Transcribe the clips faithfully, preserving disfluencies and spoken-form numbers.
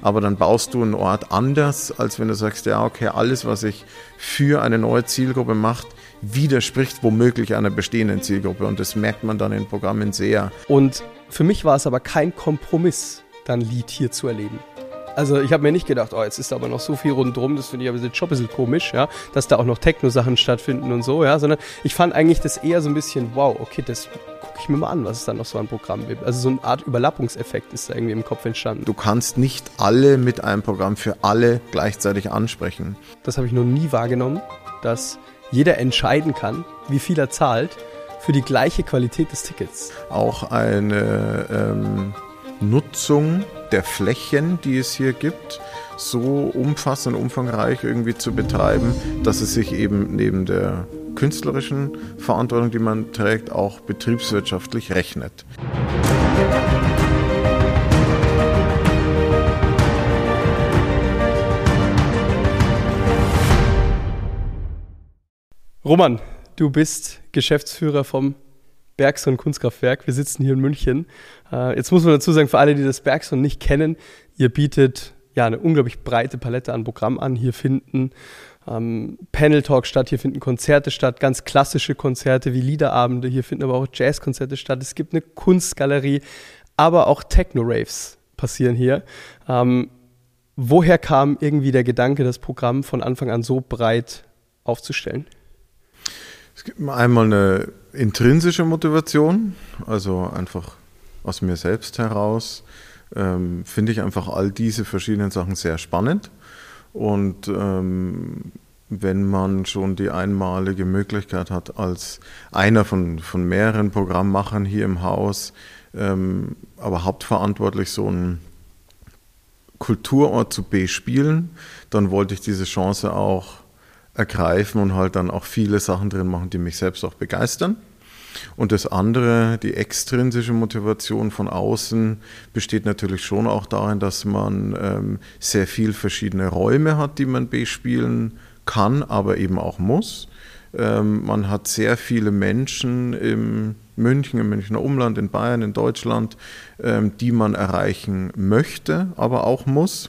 aber dann baust du einen Ort anders, als wenn du sagst, ja okay, alles, was ich für eine neue Zielgruppe mache, widerspricht womöglich einer bestehenden Zielgruppe und das merkt man dann in Programmen sehr. Und für mich war es aber kein Kompromiss, dann Lied hier zu erleben. Also ich habe mir nicht gedacht, oh, jetzt ist da aber noch so viel rundherum, das finde ich aber schon ein bisschen komisch, ja, dass da auch noch Techno-Sachen stattfinden und so, ja, sondern ich fand eigentlich das eher so ein bisschen, wow, okay, das gucke ich mir mal an, was es da noch so an Programmen gibt. Also so eine Art Überlappungseffekt ist da irgendwie im Kopf entstanden. Du kannst nicht alle mit einem Programm für alle gleichzeitig ansprechen. Das habe ich noch nie wahrgenommen, dass jeder entscheiden kann, wie viel er zahlt für die gleiche Qualität des Tickets. Auch eine ähm, Nutzung der Flächen, die es hier gibt, so umfassend und umfangreich irgendwie zu betreiben, dass es sich eben neben der künstlerischen Verantwortung, die man trägt, auch betriebswirtschaftlich rechnet. Roman, du bist Geschäftsführer vom Bergson Kunstkraftwerk. Wir sitzen hier in München. Äh, jetzt muss man dazu sagen, für alle, die das Bergson nicht kennen, ihr bietet ja eine unglaublich breite Palette an Programmen an. Hier finden ähm, Panel-Talks statt, hier finden Konzerte statt, ganz klassische Konzerte wie Liederabende, hier finden aber auch Jazzkonzerte statt. Es gibt eine Kunstgalerie, aber auch Techno-Raves passieren hier. Ähm, woher kam irgendwie der Gedanke, das Programm von Anfang an so breit aufzustellen? Es gibt einmal eine intrinsische Motivation, also einfach aus mir selbst heraus, ähm, finde ich einfach all diese verschiedenen Sachen sehr spannend. Und ähm, wenn man schon die einmalige Möglichkeit hat, als einer von, von mehreren Programmmachern hier im Haus, ähm, aber hauptverantwortlich so einen Kulturort zu bespielen, dann wollte ich diese Chance auch ergreifen und halt dann auch viele Sachen drin machen, die mich selbst auch begeistern. Und das andere, die extrinsische Motivation von außen, besteht natürlich schon auch darin, dass man ähm, sehr viel verschiedene Räume hat, die man bespielen kann, aber eben auch muss. Ähm, man hat sehr viele Menschen im München, im Münchner Umland, in Bayern, in Deutschland, ähm, die man erreichen möchte, aber auch muss.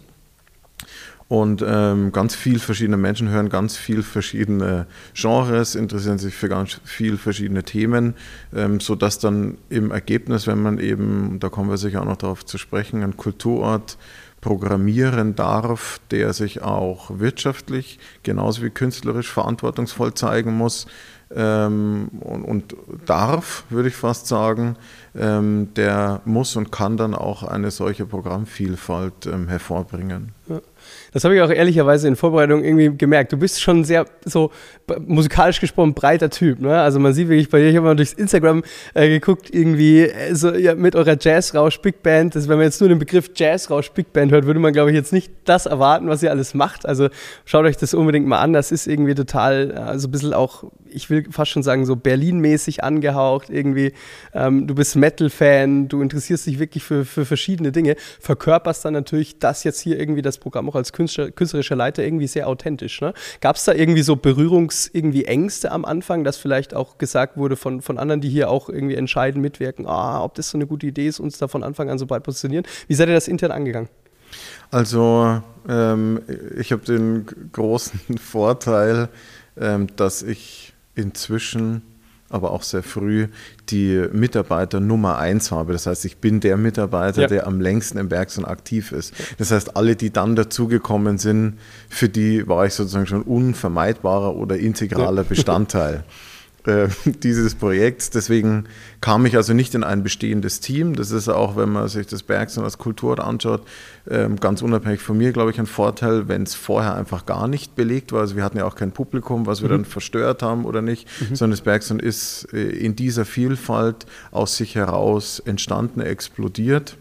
Und ähm, ganz viel verschiedene Menschen hören ganz viel verschiedene Genres, interessieren sich für ganz viel verschiedene Themen, ähm, sodass dann im Ergebnis, wenn man eben, da kommen wir sicher auch noch darauf zu sprechen, einen Kulturort programmieren darf, der sich auch wirtschaftlich genauso wie künstlerisch verantwortungsvoll zeigen muss ähm, und, und darf, würde ich fast sagen, ähm, der muss und kann dann auch eine solche Programmvielfalt ähm, hervorbringen. Ja. Das habe ich auch ehrlicherweise in Vorbereitung irgendwie gemerkt. Du bist schon sehr so musikalisch gesprochen breiter Typ, ne? Also man sieht wirklich bei dir, ich habe mal durchs Instagram äh, geguckt, irgendwie äh, so ja, mit eurer Jazzrausch Big Band. Das, wenn man jetzt nur den Begriff Jazzrausch Big Band hört, würde man, glaube ich, jetzt nicht das erwarten, was ihr alles macht. Also schaut euch das unbedingt mal an. Das ist irgendwie total, also ein bisschen auch, ich will fast schon sagen, so Berlin-mäßig angehaucht irgendwie. Ähm, du bist Metal-Fan, du interessierst dich wirklich für, für verschiedene Dinge, verkörperst dann natürlich das jetzt hier irgendwie das Programm auch als Künstler, künstlerischer Leiter irgendwie sehr authentisch. Ne? Gab es da irgendwie so Berührungs-, irgendwie Ängste am Anfang, dass vielleicht auch gesagt wurde von, von anderen, die hier auch irgendwie entscheiden, mitwirken, ah, ob das so eine gute Idee ist, uns da von Anfang an so breit positionieren? Wie seid ihr das intern angegangen? Also ähm, ich habe den großen Vorteil, ähm, dass ich inzwischen, aber auch sehr früh, die Mitarbeiter Nummer eins habe. Das heißt, ich bin der Mitarbeiter, ja. der am längsten im Bergson aktiv ist. Das heißt, alle, die dann dazugekommen sind, für die war ich sozusagen schon unvermeidbarer oder integraler ja. Bestandteil äh, dieses Projekts. Deswegen kam ich also nicht in ein bestehendes Team. Das ist auch, wenn man sich das Bergson als Kulturort anschaut, äh, ganz unabhängig von mir, glaube ich, ein Vorteil, wenn es vorher einfach gar nicht belegt war. Also wir hatten ja auch kein Publikum, was wir mhm. dann verstört haben oder nicht, mhm. sondern das Bergson ist äh, in dieser Vielfalt aus sich heraus entstanden, explodiert.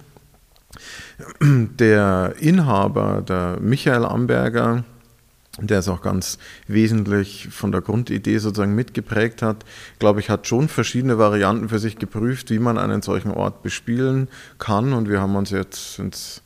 Der Inhaber, der Michael Amberger, der es auch ganz wesentlich von der Grundidee sozusagen mitgeprägt hat, glaube ich, hat schon verschiedene Varianten für sich geprüft, wie man einen solchen Ort bespielen kann. Und wir haben uns jetzt ins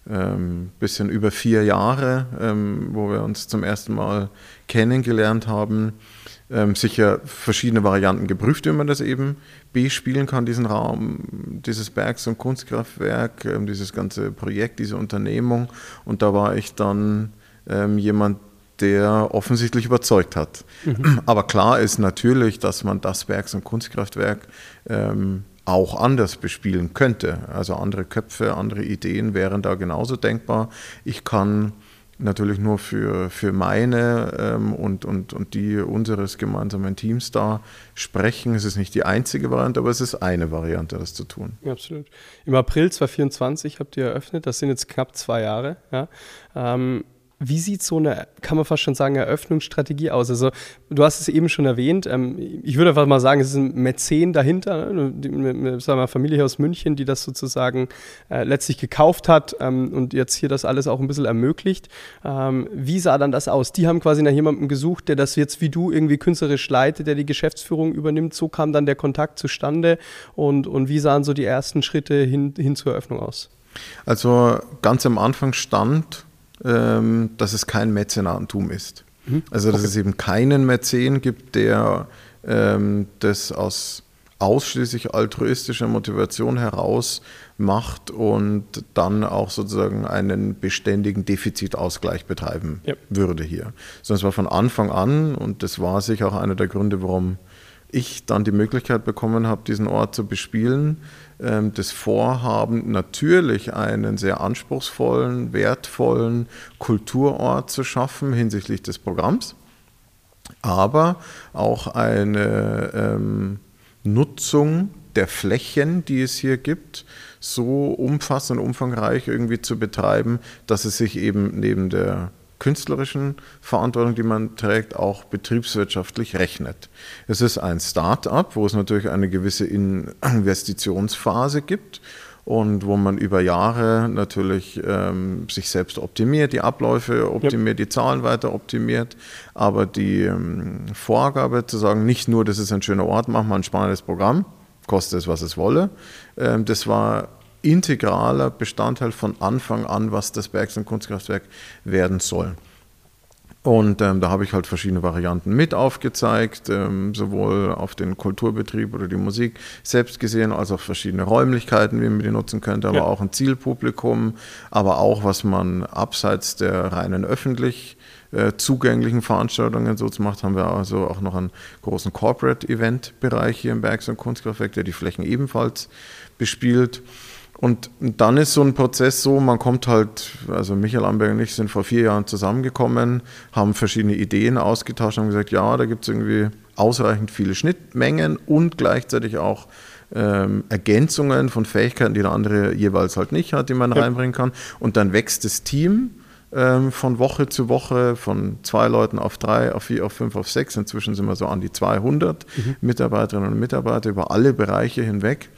ähm, bisschen über vier Jahre, ähm, wo wir uns zum ersten Mal kennengelernt haben. Ähm, sicher verschiedene Varianten geprüft, wie man das eben bespielen kann, diesen Raum, dieses Bergs- und Kunstkraftwerk, ähm, dieses ganze Projekt, diese Unternehmung. Und da war ich dann ähm, jemand, der offensichtlich überzeugt hat. Mhm. Aber klar ist natürlich, dass man das Bergs- und Kunstkraftwerk ähm, auch anders bespielen könnte. Also andere Köpfe, andere Ideen wären da genauso denkbar. Ich kann natürlich nur für, für meine ähm, und, und, und die unseres gemeinsamen Teams da sprechen. Es ist nicht die einzige Variante, aber es ist eine Variante, das zu tun. Ja, absolut. Im April zweitausendvierundzwanzig habt ihr eröffnet, das sind jetzt knapp zwei Jahre. Ja. Ähm, Wie sieht so eine, kann man fast schon sagen, Eröffnungsstrategie aus? Also du hast es eben schon erwähnt, ähm, ich würde einfach mal sagen, es ist ein Mäzen dahinter, ne? Die, eine, sagen wir mal, Familie aus München, die das sozusagen äh, letztlich gekauft hat ähm, und jetzt hier das alles auch ein bisschen ermöglicht. Ähm, wie sah dann das aus? Die haben quasi nach jemandem gesucht, der das jetzt wie du irgendwie künstlerisch leitet, der die Geschäftsführung übernimmt. So kam dann der Kontakt zustande und, und wie sahen so die ersten Schritte hin, hin zur Eröffnung aus? Also ganz am Anfang stand, dass es kein Mäzenatentum ist. Mhm. Also dass okay. es eben keinen Mäzen gibt, der ähm, das aus ausschließlich altruistischer Motivation heraus macht und dann auch sozusagen einen beständigen Defizitausgleich betreiben ja. würde hier. Sondern es war von Anfang an, und das war sicher auch einer der Gründe, warum ich dann die Möglichkeit bekommen habe, diesen Ort zu bespielen, ähm, das Vorhaben, natürlich einen sehr anspruchsvollen, wertvollen Kulturort zu schaffen hinsichtlich des Programms, aber auch eine ähm, Nutzung der Flächen, die es hier gibt, so umfassend und umfangreich irgendwie zu betreiben, dass es sich eben neben der künstlerischen Verantwortung, die man trägt, auch betriebswirtschaftlich rechnet. Es ist ein Start-up, wo es natürlich eine gewisse Investitionsphase gibt und wo man über Jahre natürlich ähm, sich selbst optimiert, die Abläufe optimiert, ja. die Zahlen weiter optimiert, aber die ähm, Vorgabe zu sagen, nicht nur, das ist ein schöner Ort, machen wir ein spannendes Programm, koste es, was es wolle, ähm, das war integraler Bestandteil von Anfang an, was das Bergs- und Kunstkraftwerk werden soll. Und ähm, da habe ich halt verschiedene Varianten mit aufgezeigt, ähm, sowohl auf den Kulturbetrieb oder die Musik selbst gesehen, als auch verschiedene Räumlichkeiten, wie man die nutzen könnte, aber ja. auch ein Zielpublikum, aber auch, was man abseits der reinen öffentlich äh, zugänglichen Veranstaltungen so macht, haben wir also auch noch einen großen Corporate-Event-Bereich hier im Bergs- und Kunstkraftwerk, der die Flächen ebenfalls bespielt. Und dann ist so ein Prozess so, man kommt halt, also Michael Amberg und ich sind vor vier Jahren zusammengekommen, haben verschiedene Ideen ausgetauscht, haben gesagt, ja, da gibt es irgendwie ausreichend viele Schnittmengen und gleichzeitig auch ähm, Ergänzungen von Fähigkeiten, die der andere jeweils halt nicht hat, die man ja. reinbringen kann. Und dann wächst das Team ähm, von Woche zu Woche, von zwei Leuten auf drei, auf vier, auf fünf, auf sechs. Inzwischen sind wir so an die zweihundert mhm. Mitarbeiterinnen und Mitarbeiter über alle Bereiche hinweg.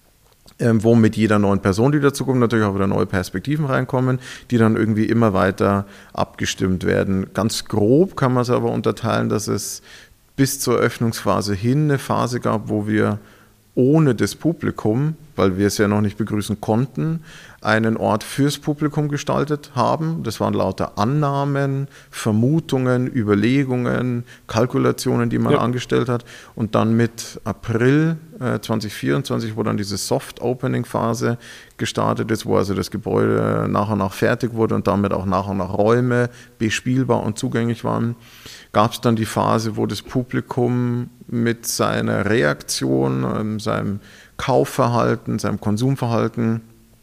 Ähm, wo mit jeder neuen Person, die dazukommt, natürlich auch wieder neue Perspektiven reinkommen, die dann irgendwie immer weiter abgestimmt werden. Ganz grob kann man es aber unterteilen, dass es bis zur Öffnungsphase hin eine Phase gab, wo wir ohne das Publikum, weil wir es ja noch nicht begrüßen konnten, einen Ort fürs Publikum gestaltet haben. Das waren lauter Annahmen, Vermutungen, Überlegungen, Kalkulationen, die man ja. angestellt hat. Und dann mit April äh, zweitausendvierundzwanzig, wo dann diese Soft-Opening-Phase gestartet ist, wo also das Gebäude nach und nach fertig wurde und damit auch nach und nach Räume bespielbar und zugänglich waren, gab es dann die Phase, wo das Publikum mit seiner Reaktion, seinem Kaufverhalten, seinem Konsumverhalten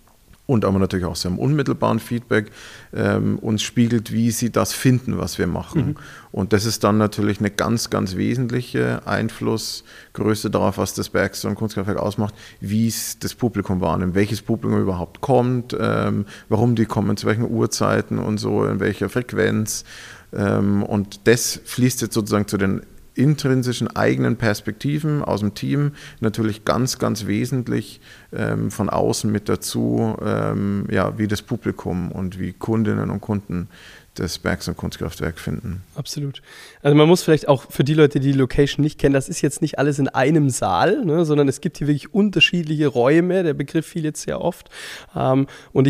und aber natürlich auch seinem unmittelbaren Feedback ähm, uns spiegelt, wie sie das finden, was wir machen. Mhm. Und das ist dann natürlich eine ganz, ganz wesentliche Einflussgröße darauf, was das Bergs- und Kunstkraftwerk ausmacht, wie es das Publikum wahrnimmt, welches Publikum überhaupt kommt, ähm, warum die kommen, zu welchen Uhrzeiten und so, in welcher Frequenz. Ähm, und das fließt jetzt sozusagen zu den intrinsischen eigenen Perspektiven aus dem Team natürlich ganz, ganz wesentlich ähm, von außen mit dazu, ähm, ja, wie das Publikum und wie Kundinnen und Kunden das Bergs- und Kunstkraftwerk finden. Absolut. Also man muss vielleicht auch für die Leute, die die Location nicht kennen, das ist jetzt nicht alles in einem Saal, ne, sondern es gibt hier wirklich unterschiedliche Räume, der Begriff fiel jetzt sehr oft. Ähm, und ich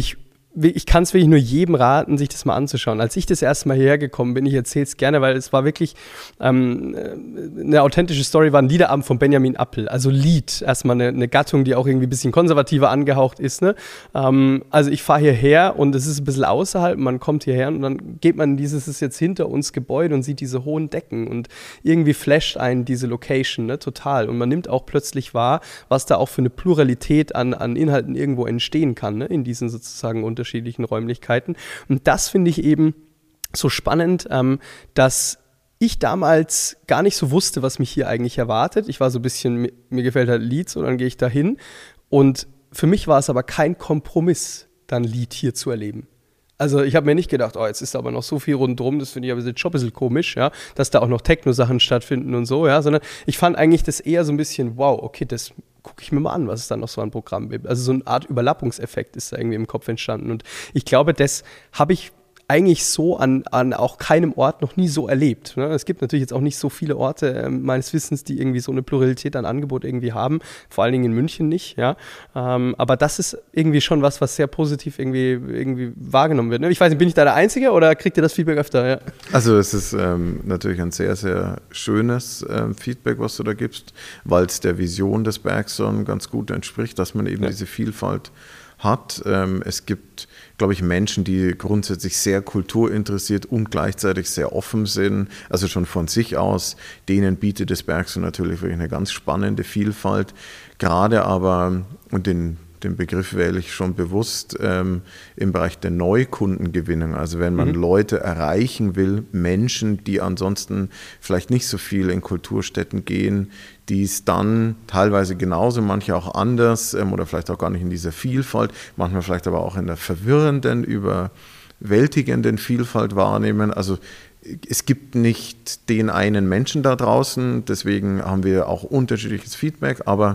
ich kann es wirklich nur jedem raten, sich das mal anzuschauen. Als ich das erste Mal hierher gekommen bin, ich erzähle es gerne, weil es war wirklich ähm, eine authentische Story, war ein Liederabend von Benjamin Appel. Also Lied, erstmal eine, eine Gattung, die auch irgendwie ein bisschen konservativer angehaucht ist. Ne? Ähm, also ich fahre hierher und es ist ein bisschen außerhalb, man kommt hierher und dann geht man in dieses, ist jetzt hinter uns Gebäude und sieht diese hohen Decken und irgendwie flasht einen diese Location, ne? Total. Und man nimmt auch plötzlich wahr, was da auch für eine Pluralität an, an Inhalten irgendwo entstehen kann, ne? In diesen sozusagen unterschiedlichen Räumlichkeiten. Und das finde ich eben so spannend, ähm, dass ich damals gar nicht so wusste, was mich hier eigentlich erwartet. Ich war so ein bisschen, mir, mir gefällt halt Leeds und dann gehe ich da hin. Und für mich war es aber kein Kompromiss, dann Lied hier zu erleben. Also ich habe mir nicht gedacht, oh, jetzt ist da aber noch so viel rundherum, das finde ich aber schon ein bisschen komisch, ja, dass da auch noch Techno-Sachen stattfinden und so, ja, sondern ich fand eigentlich das eher so ein bisschen, wow, okay, das gucke ich mir mal an, was es da noch so an Programmen gibt. Also so eine Art Überlappungseffekt ist da irgendwie im Kopf entstanden. Und ich glaube, das habe ich eigentlich so an, an auch keinem Ort noch nie so erlebt. Ne? Es gibt natürlich jetzt auch nicht so viele Orte äh, meines Wissens, die irgendwie so eine Pluralität an Angebot irgendwie haben, vor allen Dingen in München nicht. Ja? Ähm, aber das ist irgendwie schon was, was sehr positiv irgendwie, irgendwie wahrgenommen wird. Ne? Ich weiß nicht, bin ich da der Einzige oder kriegt ihr das Feedback öfter? Ja? Also es ist ähm, natürlich ein sehr, sehr schönes ähm, Feedback, was du da gibst, weil es der Vision des Bergson ganz gut entspricht, dass man eben ja. diese Vielfalt hat. Ähm, es gibt, glaube ich, Menschen, die grundsätzlich sehr kulturinteressiert und gleichzeitig sehr offen sind, also schon von sich aus. Denen bietet das Bergson natürlich wirklich eine ganz spannende Vielfalt. Gerade aber, und den den Begriff wähle ich schon bewusst, ähm, im Bereich der Neukundengewinnung. Also wenn man mhm. Leute erreichen will, Menschen, die ansonsten vielleicht nicht so viel in Kulturstätten gehen, die es dann teilweise genauso, manche auch anders ähm, oder vielleicht auch gar nicht in dieser Vielfalt, manchmal vielleicht aber auch in der verwirrenden, überwältigenden Vielfalt wahrnehmen. Also es gibt nicht den einen Menschen da draußen, deswegen haben wir auch unterschiedliches Feedback, aber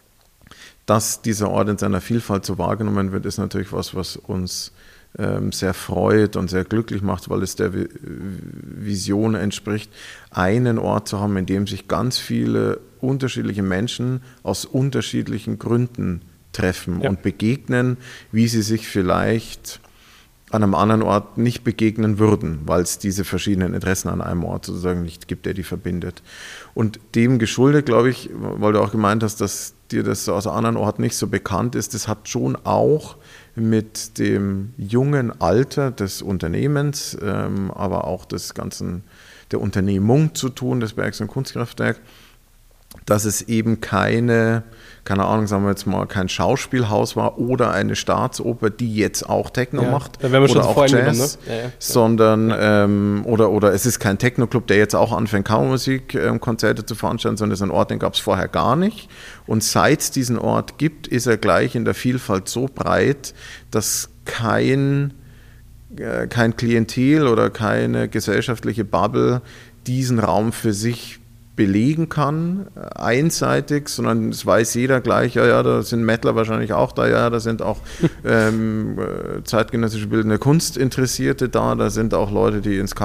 dass dieser Ort in seiner Vielfalt so wahrgenommen wird, ist natürlich was, was uns ähm, sehr freut und sehr glücklich macht, weil es der Vision entspricht, einen Ort zu haben, in dem sich ganz viele unterschiedliche Menschen aus unterschiedlichen Gründen treffen ja. und begegnen, wie sie sich vielleicht an einem anderen Ort nicht begegnen würden, weil es diese verschiedenen Interessen an einem Ort sozusagen nicht gibt, der die verbindet. Und dem geschuldet, glaube ich, weil du auch gemeint hast, dass dir das aus anderen Orten nicht so bekannt ist, das hat schon auch mit dem jungen Alter des Unternehmens, ähm, aber auch des ganzen, der Unternehmung zu tun, des Bergson Kunstkraftwerk, dass es eben keine, keine Ahnung, sagen wir jetzt mal, kein Schauspielhaus war oder eine Staatsoper, die jetzt auch Techno ja, macht da wären wir oder schon auch Jazz, ne? ja, ja, sondern ja. Ähm, oder, oder es ist kein Techno-Club, der jetzt auch anfängt, Kammermusik-Konzerte zu veranstalten, sondern es ist ein Ort, den gab es vorher gar nicht. Und seit es diesen Ort gibt, ist er gleich in der Vielfalt so breit, dass kein, äh, kein Klientel oder keine gesellschaftliche Bubble diesen Raum für sich belegen kann, einseitig, sondern es weiß jeder gleich, ja, ja, da sind Mettler wahrscheinlich auch da, ja, da sind auch ähm, zeitgenössische bildende Kunstinteressierte da, da sind auch Leute, die ins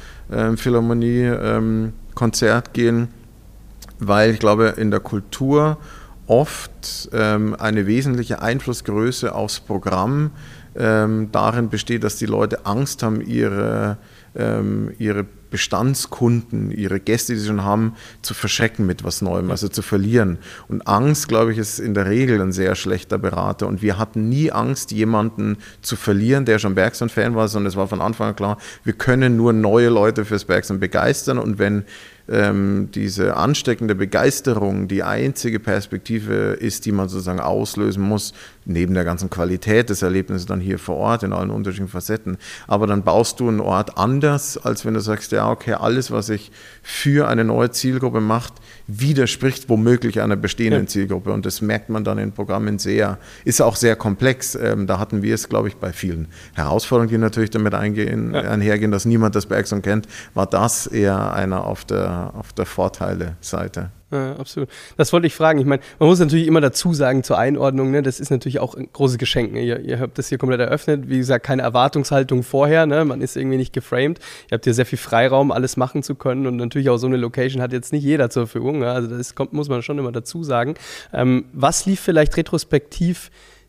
Kammerphilharmonie-Konzert ähm, gehen, weil ich glaube, in der Kultur oft ähm, eine wesentliche Einflussgröße aufs Programm ähm, darin besteht, dass die Leute Angst haben, ihre, ähm, ihre Bestandskunden, ihre Gäste, die sie schon haben, zu verschrecken mit was Neuem, also zu verlieren. Und Angst, glaube ich, ist in der Regel ein sehr schlechter Berater. Und wir hatten nie Angst, jemanden zu verlieren, der schon Bergson-Fan war, sondern es war von Anfang an klar, wir können nur neue Leute fürs Bergson begeistern. Und wenn ähm, diese ansteckende Begeisterung die einzige Perspektive ist, die man sozusagen auslösen muss, neben der ganzen Qualität des Erlebnisses dann hier vor Ort in allen unterschiedlichen Facetten. Aber dann baust du einen Ort anders, als wenn du sagst, ja, okay, alles, was ich für eine neue Zielgruppe macht, widerspricht womöglich einer bestehenden ja. Zielgruppe. Und das merkt man dann in Programmen sehr, ist auch sehr komplex. Ähm, da hatten wir es, glaube ich, bei vielen Herausforderungen, die natürlich damit eingehen, ja. einhergehen, dass niemand das Bergson kennt, war das eher einer auf der, auf der Vorteile-Seite. Ja, absolut. Das wollte ich fragen. Ich meine, man muss natürlich immer dazu sagen zur Einordnung, ne, das ist natürlich auch ein großes Geschenk. Ne? Ihr, ihr habt das hier komplett eröffnet. Wie gesagt, keine Erwartungshaltung vorher. Ne? Man ist irgendwie nicht geframed. Ihr habt hier sehr viel Freiraum, alles machen zu können. Und natürlich auch so eine Location hat jetzt nicht jeder zur Verfügung. Ne? Also das kommt, muss man schon immer dazu sagen. Ähm, was lief vielleicht retrospektiv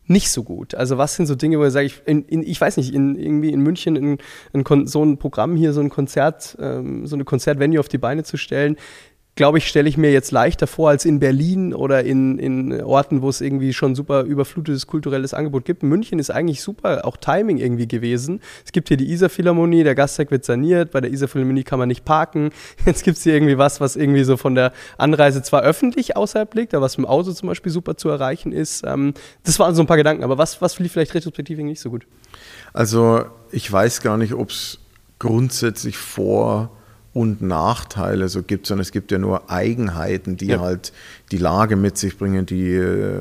nicht so gut? Also was sind so Dinge, wo ihr sagt, ich, in, in, ich weiß nicht, in, irgendwie in München in, in so ein Programm hier, so ein Konzert, ähm, so eine Konzertvenue auf die Beine zu stellen, glaube ich, stelle ich mir jetzt leichter vor als in Berlin oder in, in Orten, wo es irgendwie schon super überflutetes kulturelles Angebot gibt. München ist eigentlich super, auch Timing irgendwie gewesen. Es gibt hier die Isar-Philharmonie, der Gasteig wird saniert, bei der Isar-Philharmonie kann man nicht parken. Jetzt gibt es hier irgendwie was, was irgendwie so von der Anreise zwar öffentlich außerhalb liegt, aber was mit dem Auto zum Beispiel super zu erreichen ist. Ähm, das waren so ein paar Gedanken, aber was, was lief vielleicht retrospektiv nicht so gut? Also ich weiß gar nicht, ob es grundsätzlich Vor- und Nachteile so gibt, sondern es gibt ja nur Eigenheiten, die ja. halt die Lage mit sich bringen, die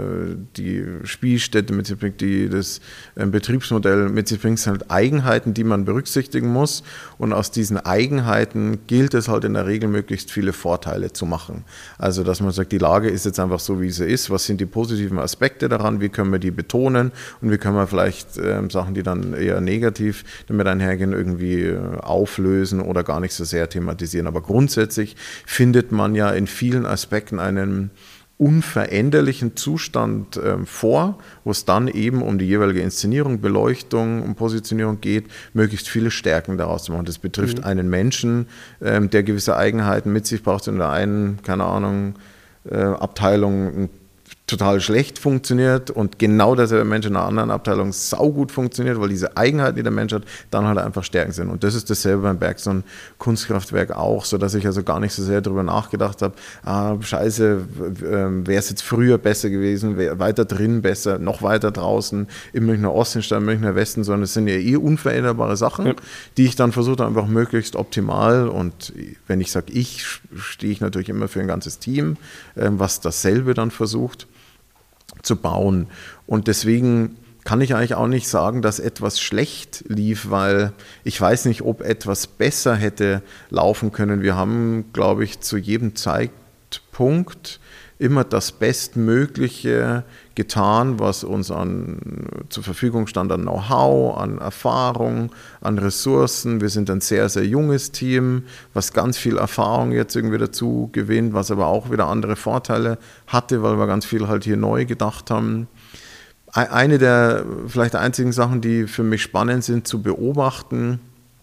die Spielstätte mit sich bringt, die das Betriebsmodell mit sich bringt. Es sind halt Eigenheiten, die man berücksichtigen muss, und aus diesen Eigenheiten gilt es halt in der Regel, möglichst viele Vorteile zu machen. Also dass man sagt, die Lage ist jetzt einfach so, wie sie ist, was sind die positiven Aspekte daran, wie können wir die betonen und wie können wir vielleicht äh, Sachen, die dann eher negativ damit einhergehen, irgendwie auflösen oder gar nicht so sehr thematisieren. Aber grundsätzlich findet man ja in vielen Aspekten einen unveränderlichen Zustand äh, vor, wo es dann eben um die jeweilige Inszenierung, Beleuchtung und Positionierung geht, möglichst viele Stärken daraus zu machen. Das betrifft mhm. einen Menschen, ähm, der gewisse Eigenheiten mit sich braucht, in der einen, keine Ahnung, äh, Abteilung total schlecht funktioniert und genau derselbe Mensch in einer anderen Abteilung saugut funktioniert, weil diese Eigenheiten, die der Mensch hat, dann halt einfach Stärken sind. Und das ist dasselbe beim Bergson Kunstkraftwerk auch, sodass ich also gar nicht so sehr darüber nachgedacht habe, ah, scheiße, wäre es jetzt früher besser gewesen, weiter drin besser, noch weiter draußen, im Münchner Osten statt im Münchner Westen, sondern es sind ja eh unveränderbare Sachen, ja. die ich dann versuche, einfach möglichst optimal, und wenn ich sage ich, stehe ich natürlich immer für ein ganzes Team, was dasselbe dann versucht zu bauen. Und deswegen kann ich eigentlich auch nicht sagen, dass etwas schlecht lief, weil ich weiß nicht, ob etwas besser hätte laufen können. Wir haben, glaube ich, zu jedem Zeitpunkt immer das Bestmögliche getan, was uns an, zur Verfügung stand an Know-how, an Erfahrung, an Ressourcen. Wir sind ein sehr, sehr junges Team, was ganz viel Erfahrung jetzt irgendwie dazu gewinnt, was aber auch wieder andere Vorteile hatte, weil wir ganz viel halt hier neu gedacht haben. Eine der vielleicht einzigen Sachen, die für mich spannend sind zu beobachten,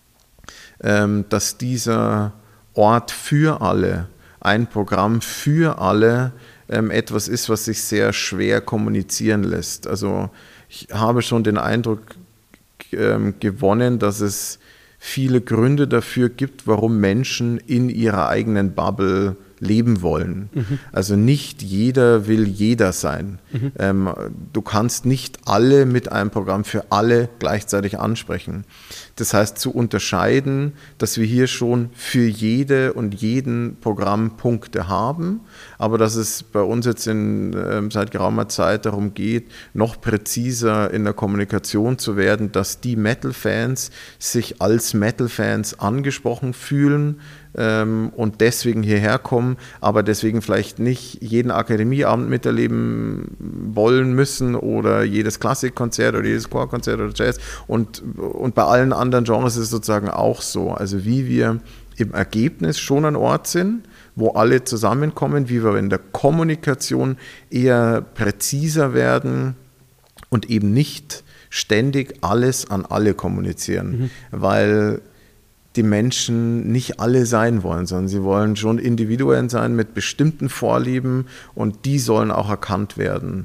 dass dieser Ort für alle, ein Programm für alle, ähm, etwas ist, was sich sehr schwer kommunizieren lässt. Also ich habe schon den Eindruck ähm, gewonnen, dass es viele Gründe dafür gibt, warum Menschen in ihrer eigenen Bubble leben wollen. Mhm. Also nicht jeder will jeder sein. Mhm. Ähm, du kannst nicht alle mit einem Programm für alle gleichzeitig ansprechen. Das heißt, zu unterscheiden, dass wir hier schon für jede und jeden Programm Punkte haben, aber dass es bei uns jetzt in, äh, seit geraumer Zeit darum geht, noch präziser in der Kommunikation zu werden, dass die Metal-Fans sich als Metal-Fans angesprochen fühlen, ähm, und deswegen hierher kommen, aber deswegen vielleicht nicht jeden Akademieabend miterleben wollen müssen oder jedes Klassikkonzert oder jedes Chorkonzert oder Jazz, und, und bei allen anderen Genres ist es sozusagen auch so. Also wie wir im Ergebnis schon ein Ort sind, wo alle zusammenkommen, wie wir in der Kommunikation eher präziser werden und eben nicht ständig alles an alle kommunizieren, mhm. weil die Menschen nicht alle sein wollen, sondern sie wollen schon Individuen sein mit bestimmten Vorlieben, und die sollen auch erkannt werden.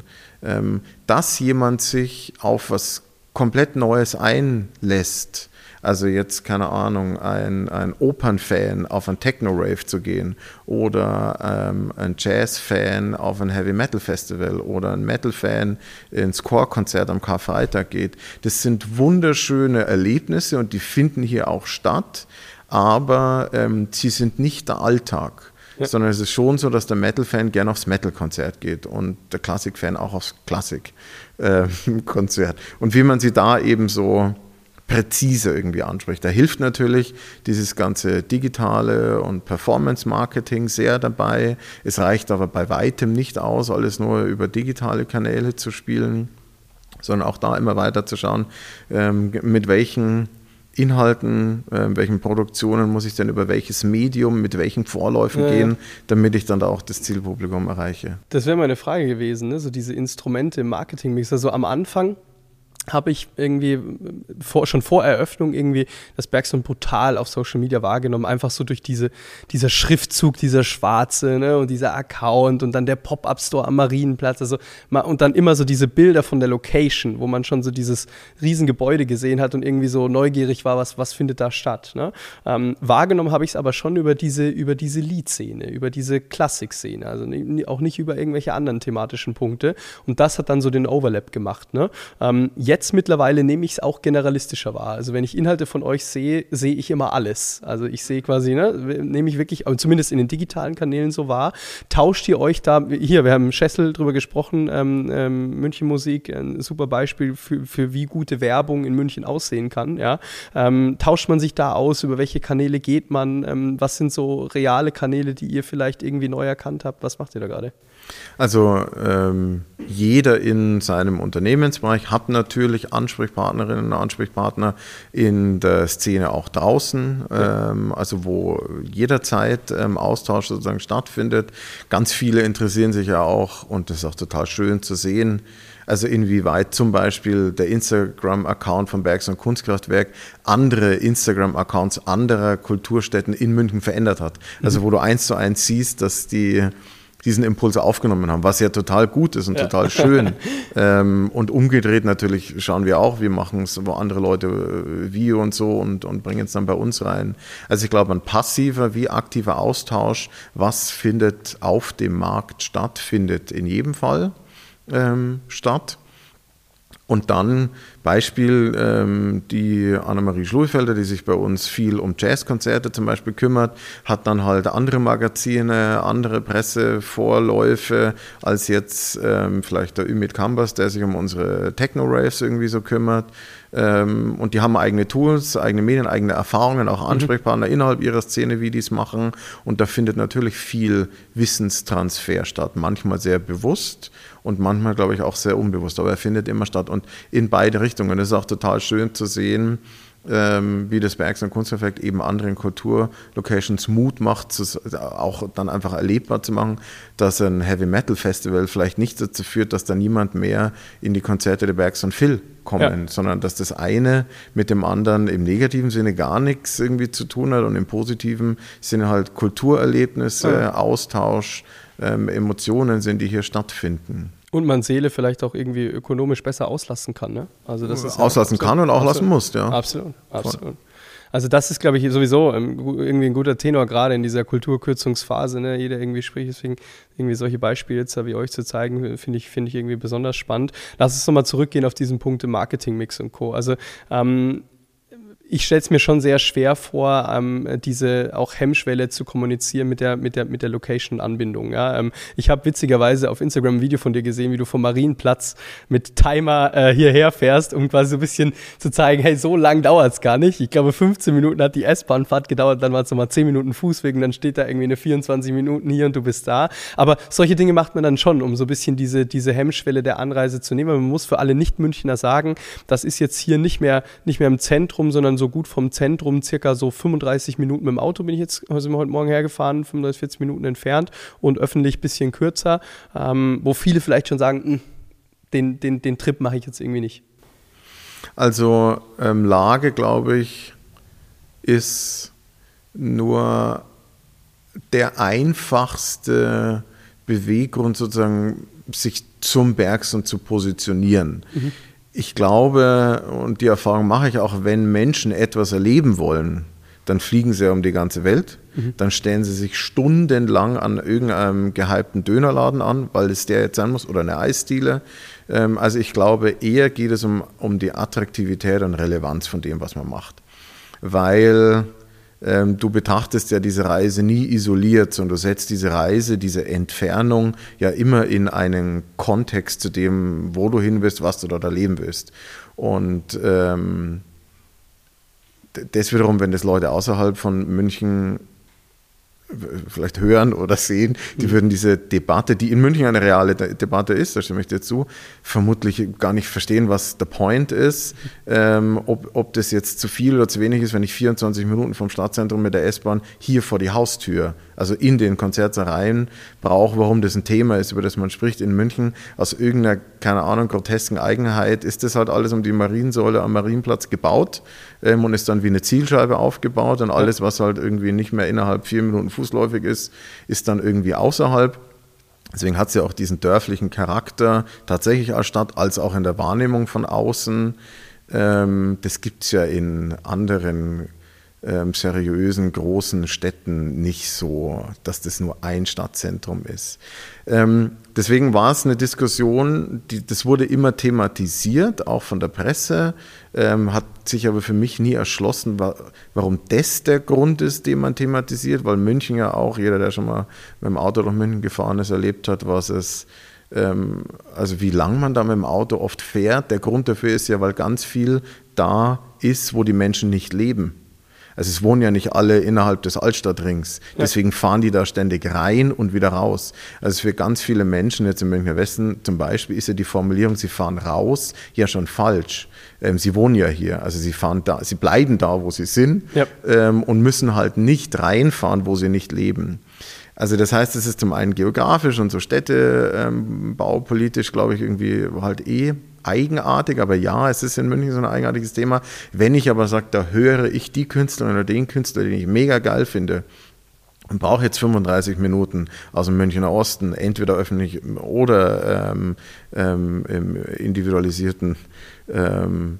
Dass jemand sich auf was komplett Neues einlässt, also jetzt, keine Ahnung, ein, ein Opernfan auf ein Techno-Rave zu gehen oder ähm, ein Jazz-Fan auf ein Heavy-Metal-Festival oder ein Metal-Fan ins Chorkonzert am Karfreitag geht. Das sind wunderschöne Erlebnisse und die finden hier auch statt, aber ähm, sie sind nicht der Alltag. Ja. Sondern es ist schon so, dass der Metal-Fan gerne aufs Metal-Konzert geht und der Klassik-Fan auch aufs Klassik-Konzert. Und wie man sie da eben so präziser irgendwie anspricht. Da hilft natürlich dieses ganze digitale und Performance-Marketing sehr dabei. Es reicht aber bei weitem nicht aus, alles nur über digitale Kanäle zu spielen, sondern auch da immer weiter zu schauen, mit welchen Inhalten, äh, welchen Produktionen muss ich denn über welches Medium, mit welchen Vorläufen ja, gehen, ja. damit ich dann da auch das Zielpublikum erreiche. Das wäre meine Frage gewesen, ne? So diese Instrumente im Marketingmix. Also am Anfang habe ich irgendwie vor, schon vor Eröffnung irgendwie das Bergson brutal auf Social Media wahrgenommen, einfach so durch diese, dieser Schriftzug, dieser schwarze, ne, und dieser Account und dann der Pop-Up-Store am Marienplatz, also und dann immer so diese Bilder von der Location, wo man schon so dieses Riesengebäude gesehen hat und irgendwie so neugierig war, was, was findet da statt, ne? Ähm, wahrgenommen habe ich es aber schon über diese, über diese Lied-Szene, über diese Klassik-Szene, also auch nicht über irgendwelche anderen thematischen Punkte, und das hat dann so den Overlap gemacht, ne? Ähm, Jetzt mittlerweile nehme ich es auch generalistischer wahr. Also wenn ich Inhalte von euch sehe, sehe ich immer alles. Also ich sehe quasi, ne, nehme ich wirklich, zumindest in den digitalen Kanälen so wahr. Tauscht ihr euch da, hier, wir haben Schessel drüber gesprochen, ähm, ähm, München Musik, ein super Beispiel für, für wie gute Werbung in München aussehen kann. Ja? Ähm, tauscht man sich da aus, über welche Kanäle geht man, ähm, was sind so reale Kanäle, die ihr vielleicht irgendwie neu erkannt habt? Was macht ihr da gerade? Also ähm, jeder in seinem Unternehmensbereich hat natürlich Ansprechpartnerinnen und Ansprechpartner in der Szene auch draußen, ja. ähm, also wo jederzeit ähm, Austausch sozusagen stattfindet. Ganz viele interessieren sich ja auch, und das ist auch total schön zu sehen, also inwieweit zum Beispiel der Instagram-Account von Bergson Kunstkraftwerk andere Instagram-Accounts anderer Kulturstätten in München verändert hat. Also wo du eins zu eins siehst, dass die diesen Impuls aufgenommen haben, was ja total gut ist und ja. total schön. ähm, und umgedreht natürlich schauen wir auch, wir machen es, wo andere Leute äh, Video und so und, und bringen es dann bei uns rein. Also ich glaube, ein passiver wie aktiver Austausch, was findet auf dem Markt statt, findet in jedem Fall ähm, statt. Und dann Beispiel, ähm, die Annemarie Schluifelder, die sich bei uns viel um Jazzkonzerte zum Beispiel kümmert, hat dann halt andere Magazine, andere Pressevorläufe als jetzt ähm, vielleicht der Ümit Kambas, der sich um unsere Techno-Raves irgendwie so kümmert. Ähm, und die haben eigene Tools, eigene Medien, eigene Erfahrungen, auch Ansprechpartner mhm. innerhalb ihrer Szene, wie die es machen. Und da findet natürlich viel Wissenstransfer statt, manchmal sehr bewusst und manchmal, glaube ich, auch sehr unbewusst, aber er findet immer statt und in beide Richtungen. Es ist auch total schön zu sehen, ähm, wie das Bergson Kunstkraftwerk eben anderen Kulturlocations Mut macht, zu, auch dann einfach erlebbar zu machen, dass ein Heavy-Metal-Festival vielleicht nicht dazu führt, dass da niemand mehr in die Konzerte der Bergson Phil kommen, ja. sondern dass das eine mit dem anderen im negativen Sinne gar nichts irgendwie zu tun hat und im positiven Sinne halt Kulturerlebnisse, ja. Austausch, ähm, Emotionen sind, die hier stattfinden. Und man Seele vielleicht auch irgendwie ökonomisch besser auslassen kann, ne? Also das ist auslassen ja kann und auch absolut, lassen muss, ja. Absolut, absolut. Also das ist, glaube ich, sowieso irgendwie ein guter Tenor, gerade in dieser Kulturkürzungsphase, ne? Jeder irgendwie spricht, deswegen irgendwie solche Beispiele jetzt wie euch zu zeigen, finde ich, finde ich irgendwie besonders spannend. Lass uns nochmal zurückgehen auf diesen Punkt im Marketingmix und Co. Also ähm, ich stelle es mir schon sehr schwer vor, ähm, diese auch Hemmschwelle zu kommunizieren mit der, mit der, mit der Location-Anbindung. Ja? Ähm, ich habe witzigerweise auf Instagram ein Video von dir gesehen, wie du vom Marienplatz mit Timer äh, hierher fährst, um quasi so ein bisschen zu zeigen, hey, so lang dauert es gar nicht. Ich glaube, fünfzehn Minuten hat die S-Bahn-Fahrt gedauert, dann war es nochmal zehn Minuten Fußweg und dann steht da irgendwie eine vierundzwanzig Minuten hier und du bist da. Aber solche Dinge macht man dann schon, um so ein bisschen diese, diese Hemmschwelle der Anreise zu nehmen. Man muss für alle Nicht-Münchner sagen, das ist jetzt hier nicht mehr, nicht mehr im Zentrum, sondern so gut vom Zentrum, circa so fünfunddreißig Minuten mit dem Auto bin ich jetzt, sind wir heute Morgen hergefahren, fünfunddreißig, vierzig Minuten entfernt und öffentlich ein bisschen kürzer, ähm, wo viele vielleicht schon sagen, den, den, den Trip mache ich jetzt irgendwie nicht. Also ähm, Lage, glaube ich, ist nur der einfachste Beweggrund sozusagen, sich zum Bergson zu positionieren. Mhm. Ich glaube, und die Erfahrung mache ich auch, wenn Menschen etwas erleben wollen, dann fliegen sie ja um die ganze Welt. Mhm. Dann stellen sie sich stundenlang an irgendeinem gehypten Dönerladen an, weil es der jetzt sein muss, oder eine Eisdiele. Also ich glaube, eher geht es um, um die Attraktivität und Relevanz von dem, was man macht. Weil ähm, du betrachtest ja diese Reise nie isoliert, sondern du setzt diese Reise, diese Entfernung ja immer in einen Kontext zu dem, wo du hin willst, was du dort erleben willst. Und ähm, das wiederum, wenn das Leute außerhalb von München vielleicht hören oder sehen, die mhm. würden diese Debatte, die in München eine reale De- Debatte ist, da stimme ich dir zu, vermutlich gar nicht verstehen, was der Point ist, ähm, ob, ob das jetzt zu viel oder zu wenig ist, wenn ich vierundzwanzig Minuten vom Stadtzentrum mit der S-Bahn hier vor die Haustür, also in den Konzertsaal rein brauche, warum das ein Thema ist, über das man spricht in München, aus irgendeiner, keine Ahnung, grotesken Eigenheit, ist das halt alles um die Mariensäule am Marienplatz gebaut ähm, und ist dann wie eine Zielscheibe aufgebaut und alles, was halt irgendwie nicht mehr innerhalb vier Minuten fußläufig ist, ist dann irgendwie außerhalb. Deswegen hat es ja auch diesen dörflichen Charakter, tatsächlich als Stadt, als auch in der Wahrnehmung von außen. Ähm, das gibt es ja in anderen ähm, seriösen, großen Städten nicht so, dass das nur ein Stadtzentrum ist. Ähm, deswegen war es eine Diskussion, die, das wurde immer thematisiert, auch von der Presse, ähm, hat sich aber für mich nie erschlossen, wa- warum das der Grund ist, den man thematisiert, weil München ja auch, jeder, der schon mal mit dem Auto durch München gefahren ist, erlebt hat, was es, ähm, also wie lang man da mit dem Auto oft fährt. Der Grund dafür ist ja, weil ganz viel da ist, wo die Menschen nicht leben. Also es wohnen ja nicht alle innerhalb des Altstadtrings. Deswegen fahren die da ständig rein und wieder raus. Also für ganz viele Menschen, jetzt im Münchner Westen zum Beispiel, ist ja die Formulierung, sie fahren raus, ja schon falsch. Ähm, sie wohnen ja hier. Also sie fahren da, sie bleiben da, wo sie sind, ja. ähm, und müssen halt nicht reinfahren, wo sie nicht leben. Also das heißt, es ist zum einen geografisch und so städtebaupolitisch, ähm, glaube ich, irgendwie halt eh eigenartig, aber ja, es ist in München so ein eigenartiges Thema. Wenn ich aber sage, da höre ich die Künstlerin oder den Künstler, den ich mega geil finde, und brauche jetzt fünfunddreißig Minuten aus dem Münchner Osten, entweder öffentlich oder ähm, ähm, im individualisierten ähm,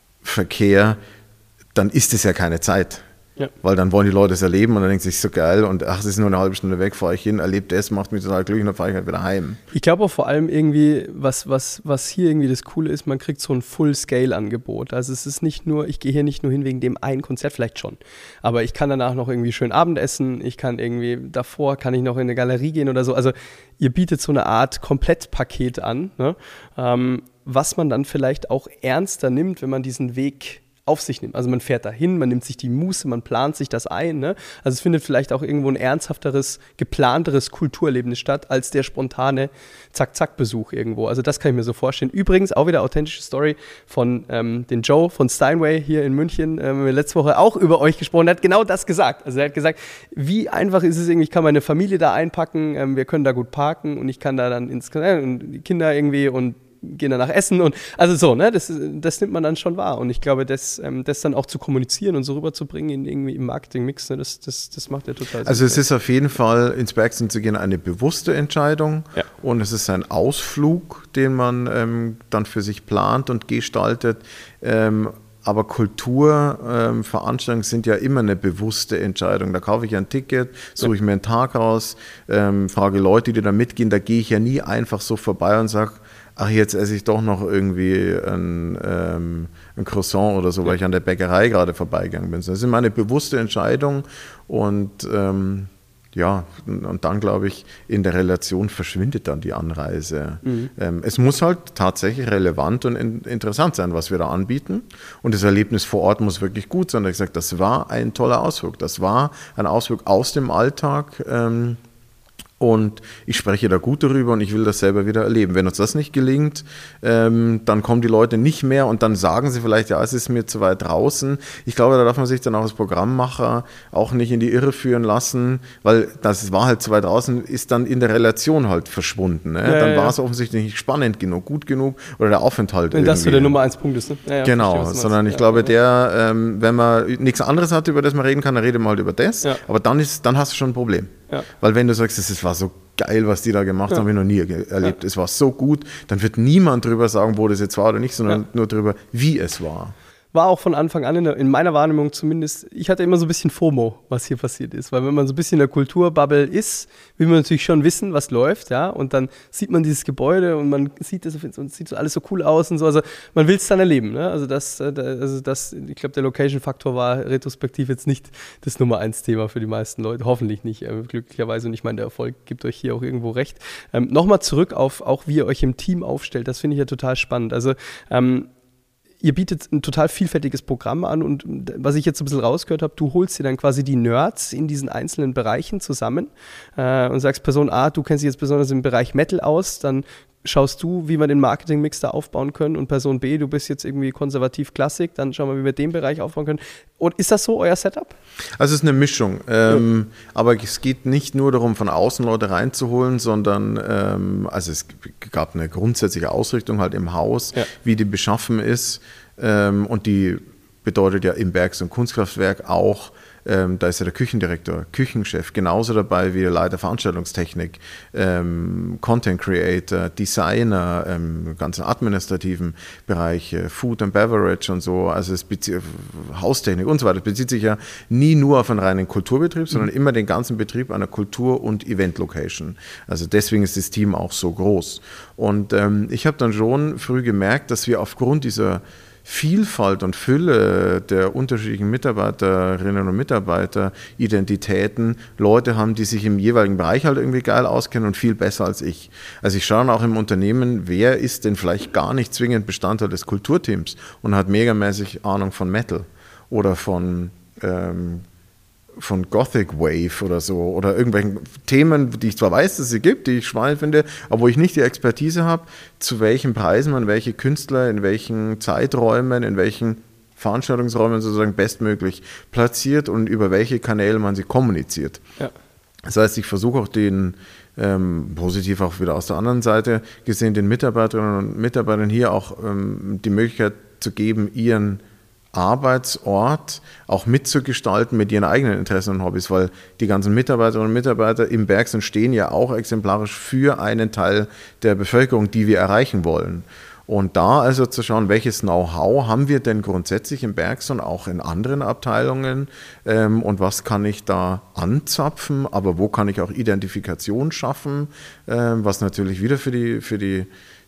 Verkehr, dann ist es ja keine Zeit. Ja. Weil dann wollen die Leute es erleben und dann denken sie sich so geil und ach, es ist nur eine halbe Stunde weg, fahre ich hin, erlebe das, macht mich total glücklich und dann fahre ich halt wieder heim. Ich glaube auch vor allem irgendwie, was, was, was hier irgendwie das Coole ist, man kriegt so ein Full-Scale-Angebot. Also es ist nicht nur, ich gehe hier nicht nur hin wegen dem einen Konzert, vielleicht schon, aber ich kann danach noch irgendwie schön Abendessen, ich kann irgendwie, davor kann ich noch in eine Galerie gehen oder so. Also ihr bietet so eine Art Komplettpaket an, ne? ähm, was man dann vielleicht auch ernster nimmt, wenn man diesen Weg auf sich nimmt. Also man fährt dahin, man nimmt sich die Muße, man plant sich das ein. Ne? Also es findet vielleicht auch irgendwo ein ernsthafteres, geplanteres Kulturerlebnis statt, als der spontane Zack-Zack-Besuch irgendwo. Also das kann ich mir so vorstellen. Übrigens auch wieder authentische Story von ähm, den Joe von Steinway hier in München. Ähm, wir letzte Woche auch über euch gesprochen. Er hat genau das gesagt. Also er hat gesagt, wie einfach ist es irgendwie, ich kann meine Familie da einpacken, ähm, wir können da gut parken und ich kann da dann ins äh, und die Kinder irgendwie und gehen danach essen und also so, ne, das, das nimmt man dann schon wahr und ich glaube, das, ähm, das dann auch zu kommunizieren und so rüberzubringen in irgendwie im Marketingmix, ne, das, das, das macht ja total Sinn. Also es ist auf jeden Fall, ins Bergsten zu gehen, eine bewusste Entscheidung, ja. Und es ist ein Ausflug, den man ähm, dann für sich plant und gestaltet, ähm, aber Kulturveranstaltungen ähm, sind ja immer eine bewusste Entscheidung. Da kaufe ich ein Ticket, suche ich mir einen Tag raus, ähm, frage Leute, die da mitgehen, da gehe ich ja nie einfach so vorbei und sage, ach, jetzt esse ich doch noch irgendwie ein, ähm, ein Croissant oder so, weil ich an der Bäckerei gerade vorbeigegangen bin. Das ist immer eine bewusste Entscheidung und ähm, ja, und dann glaube ich, in der Relation verschwindet dann die Anreise. Mhm. Ähm, es muss halt tatsächlich relevant und in, interessant sein, was wir da anbieten und das Erlebnis vor Ort muss wirklich gut sein. Ich sage, das war ein toller Ausflug, das war ein Ausflug aus dem Alltag, ähm, und ich spreche da gut darüber und ich will das selber wieder erleben. Wenn uns das nicht gelingt, ähm, dann kommen die Leute nicht mehr und dann sagen sie vielleicht, ja, es ist mir zu weit draußen. Ich glaube, da darf man sich dann auch als Programmmacher auch nicht in die Irre führen lassen, weil das war halt zu weit draußen, ist dann in der Relation halt verschwunden. Ne? Ja, dann ja, war es offensichtlich nicht spannend genug, gut genug oder der Aufenthalt wenn irgendwie. Das so der Nummer eins Punkt ist, ne? Ja, ja, genau, verstehe, sondern ich ja, glaube, der, ähm, wenn man nichts anderes hat, über das man reden kann, dann redet man halt über das, ja. Aber dann, ist, dann hast du schon ein Problem. Ja. Weil wenn du sagst, es war so geil, was die da gemacht ja. haben, habe ich noch nie erlebt. Ja. Es war so gut, dann wird niemand drüber sagen, wo das jetzt war oder nicht, sondern ja. nur drüber, wie es war. War auch von Anfang an in, der, in meiner Wahrnehmung zumindest, ich hatte immer so ein bisschen FOMO, was hier passiert ist, weil wenn man so ein bisschen in der Kulturbubble ist, will man natürlich schon wissen, was läuft, ja, und dann sieht man dieses Gebäude und man sieht das und sieht so alles so cool aus und so, also man will es dann erleben, ne? Also das, also das, ich glaube, der Location-Faktor war retrospektiv jetzt nicht das Nummer eins Thema für die meisten Leute, hoffentlich nicht, äh, glücklicherweise, und ich meine, der Erfolg gibt euch hier auch irgendwo recht. Ähm, Nochmal zurück auf auch, wie ihr euch im Team aufstellt, das finde ich ja total spannend, also ähm, ihr bietet ein total vielfältiges Programm an und was ich jetzt ein bisschen rausgehört habe, du holst dir dann quasi die Nerds in diesen einzelnen Bereichen zusammen äh, und sagst Person A, du kennst dich jetzt besonders im Bereich Metal aus, dann schaust du, wie wir den Marketing-Mix da aufbauen können und Person B, du bist jetzt irgendwie konservativ Klassik, dann schauen wir, wie wir den Bereich aufbauen können. Und ist das so euer Setup? Also es ist eine Mischung, ähm, ja. aber es geht nicht nur darum, von außen Leute reinzuholen, sondern ähm, also es gab eine grundsätzliche Ausrichtung halt im Haus, ja. wie die beschaffen ist ähm, und die bedeutet ja im Bergs- und Kunstkraftwerk auch, Ähm, da ist ja der Küchendirektor, Küchenchef, genauso dabei wie der Leiter Veranstaltungstechnik, ähm, Content Creator, Designer, ähm, ganzen administrativen Bereiche, Food and Beverage und so, also es bezieht, Haustechnik und so weiter. Es bezieht sich ja nie nur auf einen reinen Kulturbetrieb, sondern mhm. immer den ganzen Betrieb einer Kultur- und Event-Location. Also deswegen ist das Team auch so groß. Und ähm, ich habe dann schon früh gemerkt, dass wir aufgrund dieser Vielfalt und Fülle der unterschiedlichen Mitarbeiterinnen und Mitarbeiter, Identitäten, Leute haben, die sich im jeweiligen Bereich halt irgendwie geil auskennen und viel besser als ich. Also ich schaue auch im Unternehmen, wer ist denn vielleicht gar nicht zwingend Bestandteil des Kulturteams und hat megamäßig Ahnung von Metal oder von ähm, von Gothic Wave oder so oder irgendwelchen Themen, die ich zwar weiß, dass es sie gibt, die ich spannend finde, aber wo ich nicht die Expertise habe, zu welchen Preisen man welche Künstler in welchen Zeiträumen, in welchen Veranstaltungsräumen sozusagen bestmöglich platziert und über welche Kanäle man sie kommuniziert. Ja. Das heißt, ich versuche auch den, ähm, positiv auch wieder aus der anderen Seite gesehen, den Mitarbeiterinnen und Mitarbeitern hier auch ähm, die Möglichkeit zu geben, ihren Arbeitsort auch mitzugestalten mit ihren eigenen Interessen und Hobbys, weil die ganzen Mitarbeiterinnen und Mitarbeiter im Bergson stehen ja auch exemplarisch für einen Teil der Bevölkerung, die wir erreichen wollen. Und da also zu schauen, welches Know-how haben wir denn grundsätzlich im Bergson, auch in anderen Abteilungen ähm, und was kann ich da anzapfen, aber wo kann ich auch Identifikation schaffen, ähm, was natürlich wieder für die, für die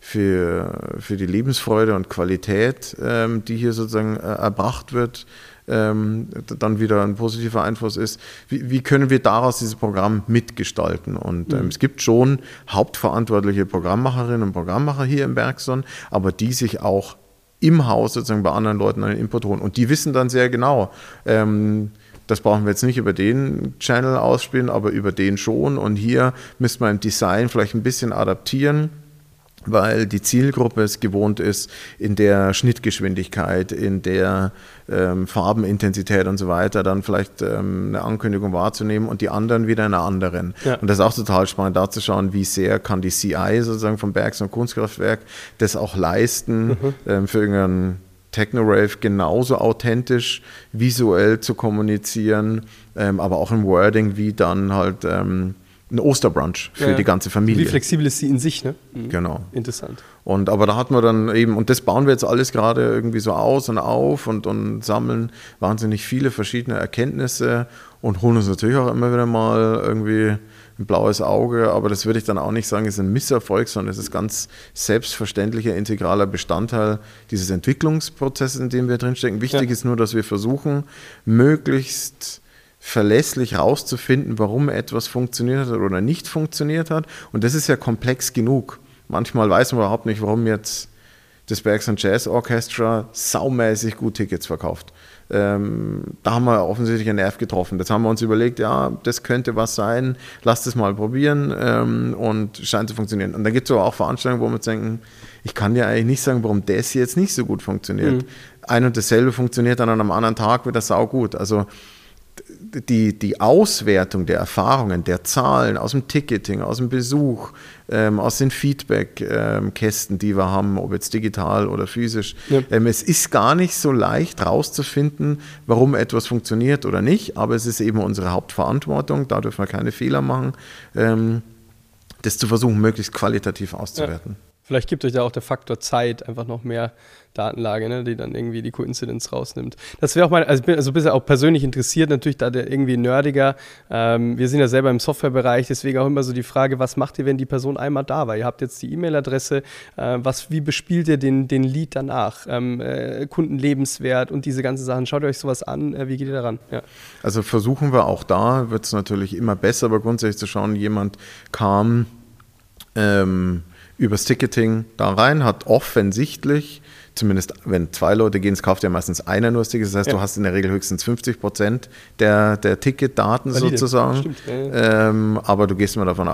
Für, für die Lebensfreude und Qualität, ähm, die hier sozusagen äh, erbracht wird, ähm, dann wieder ein positiver Einfluss ist. Wie, wie können wir daraus dieses Programm mitgestalten? Und ähm, mhm. es gibt schon hauptverantwortliche Programmmacherinnen und Programmmacher hier im Bergson, aber die sich auch im Haus sozusagen bei anderen Leuten einen Input holen. Und die wissen dann sehr genau, ähm, das brauchen wir jetzt nicht über den Channel ausspielen, aber über den schon. Und hier müsste man im Design vielleicht ein bisschen adaptieren, weil die Zielgruppe es gewohnt ist, in der Schnittgeschwindigkeit, in der ähm, Farbenintensität und so weiter, dann vielleicht ähm, eine Ankündigung wahrzunehmen und die anderen wieder in einer anderen. Ja. Und das ist auch total spannend, da zu schauen, wie sehr kann die C I sozusagen vom Bergson und Kunstkraftwerk das auch leisten, mhm. ähm, für irgendeinen Techno-Rave genauso authentisch visuell zu kommunizieren, ähm, aber auch im Wording, wie dann halt ähm, ein Osterbrunch für ja, die ganze Familie. Wie flexibel ist sie in sich, ne? Mhm. Genau. Interessant. Und aber da hatten wir dann eben, und das bauen wir jetzt alles gerade irgendwie so aus und auf und, und sammeln wahnsinnig viele verschiedene Erkenntnisse und holen uns natürlich auch immer wieder mal irgendwie ein blaues Auge, aber das würde ich dann auch nicht sagen, ist ein Misserfolg, sondern es ist ganz selbstverständlicher, integraler Bestandteil dieses Entwicklungsprozesses, in dem wir drinstecken. Wichtig ja. ist nur, dass wir versuchen, möglichst verlässlich rauszufinden, warum etwas funktioniert hat oder nicht funktioniert hat. Und das ist ja komplex genug. Manchmal weiß man überhaupt nicht, warum jetzt das Bergson Jazz Orchestra saumäßig gut Tickets verkauft. Ähm, da haben wir offensichtlich einen Nerv getroffen. Das haben wir uns überlegt, ja, das könnte was sein, lasst es mal probieren ähm, und scheint zu funktionieren. Und dann gibt es aber auch Veranstaltungen, wo wir denken, ich kann dir eigentlich nicht sagen, warum das jetzt nicht so gut funktioniert. Mhm. Ein und dasselbe funktioniert dann an einem anderen Tag wieder saugut. Also Die, die Auswertung der Erfahrungen, der Zahlen aus dem Ticketing, aus dem Besuch, ähm, aus den Feedback-Kästen, ähm, die wir haben, ob jetzt digital oder physisch. Ja. Ähm, es ist gar nicht so leicht rauszufinden, warum etwas funktioniert oder nicht, aber es ist eben unsere Hauptverantwortung, da dürfen wir keine Fehler machen, ähm, das zu versuchen, möglichst qualitativ auszuwerten. Ja. Vielleicht gibt euch da auch der Faktor Zeit einfach noch mehr Datenlage, ne, die dann irgendwie die Coincidence rausnimmt. Das wäre auch mal, also ich bin also ein bisschen auch persönlich interessiert, natürlich da der irgendwie nerdiger. Ähm, wir sind ja selber im Softwarebereich, deswegen auch immer so die Frage, was macht ihr, wenn die Person einmal da war? Ihr habt jetzt die E-Mail-Adresse, äh, was, wie bespielt ihr den, den Lead danach? Ähm, äh, Kundenlebenswert und diese ganzen Sachen. Schaut ihr euch sowas an, äh, wie geht ihr daran? Ja. Also versuchen wir auch da, wird es natürlich immer besser, aber grundsätzlich zu schauen, jemand kam, ähm, übers Ticketing da rein, hat offensichtlich, zumindest wenn zwei Leute gehen, es kauft ja meistens einer nur das Ticket, das heißt, ja. du hast in der Regel höchstens fünfzig Prozent der, der Ticketdaten Valide. sozusagen. Stimmt, ja, ja. Ähm, aber du gehst mal davon